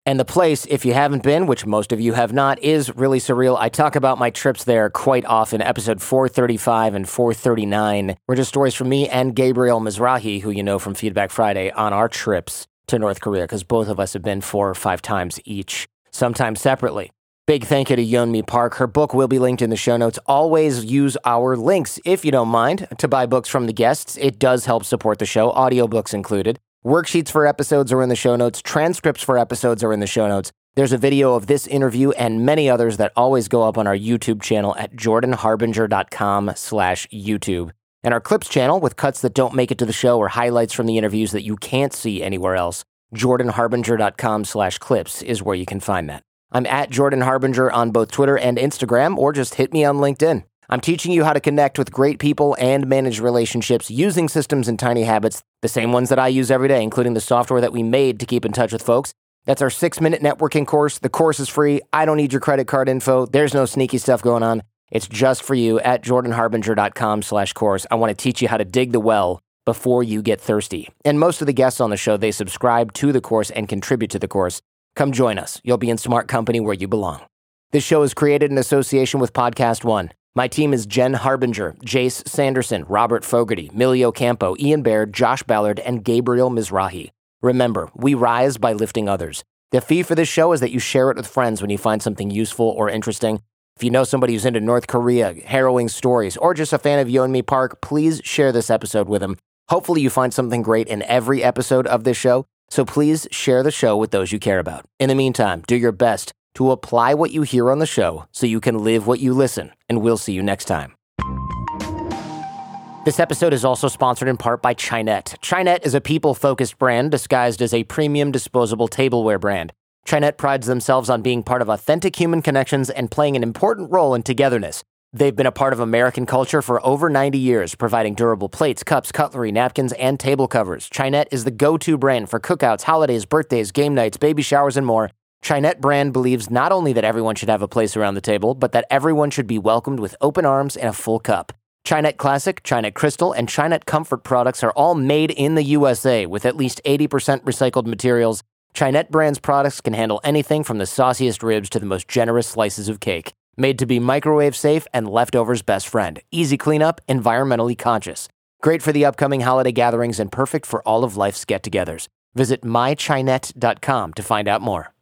And the place, if you haven't been, which most of you have not, is really surreal. I talk about my trips there quite often. Episode four thirty-five and four thirty-nine were just stories from me and Gabriel Mizrahi, who you know from Feedback Friday, on our trips to North Korea, because both of us have been four or five times each, sometimes separately. Big thank you to Yeonmi Park. Her book will be linked in the show notes. Always use our links, if you don't mind, to buy books from the guests. It does help support the show, audiobooks included. Worksheets for episodes are in the show notes. Transcripts for episodes are in the show notes. There's a video of this interview and many others that always go up on our YouTube channel at jordanharbinger.com slash YouTube. And our Clips channel with cuts that don't make it to the show or highlights from the interviews that you can't see anywhere else. jordanharbinger.com slash clips is where you can find that. I'm at Jordan Harbinger on both Twitter and Instagram, or just hit me on LinkedIn. I'm teaching you how to connect with great people and manage relationships using systems and tiny habits, the same ones that I use every day, including the software that we made to keep in touch with folks. That's our six-minute networking course. The course is free. I don't need your credit card info. There's no sneaky stuff going on. It's just for you at jordanharbinger.com slash course. I want to teach you how to dig the well before you get thirsty. And most of the guests on the show, they subscribe to the course and contribute to the course. Come join us. You'll be in smart company where you belong. This show is created in association with Podcast One. My team is Jen Harbinger, Jace Sanderson, Robert Fogarty, Millie Ocampo, Ian Baird, Josh Ballard, and Gabriel Mizrahi. Remember, we rise by lifting others. The fee for this show is that you share it with friends when you find something useful or interesting. If you know somebody who's into North Korea, harrowing stories, or just a fan of Yeonmi Park, please share this episode with them. Hopefully you find something great in every episode of this show, so please share the show with those you care about. In the meantime, do your best to apply what you hear on the show so you can live what you listen, and we'll see you next time. This episode is also sponsored in part by Chinet. Chinet is a people-focused brand disguised as a premium disposable tableware brand. Chinet prides themselves on being part of authentic human connections and playing an important role in togetherness. They've been a part of American culture for over ninety years, providing durable plates, cups, cutlery, napkins, and table covers. Chinet is the go-to brand for cookouts, holidays, birthdays, game nights, baby showers, and more. Chinet brand believes not only that everyone should have a place around the table, but that everyone should be welcomed with open arms and a full cup. Chinet Classic, Chinet Crystal, and Chinet Comfort products are all made in the U S A with at least eighty percent recycled materials. Chinet brand's products can handle anything from the sauciest ribs to the most generous slices of cake. Made to be microwave safe and leftovers best friend. Easy cleanup, environmentally conscious. Great for the upcoming holiday gatherings and perfect for all of life's get-togethers. Visit my chinet dot com to find out more.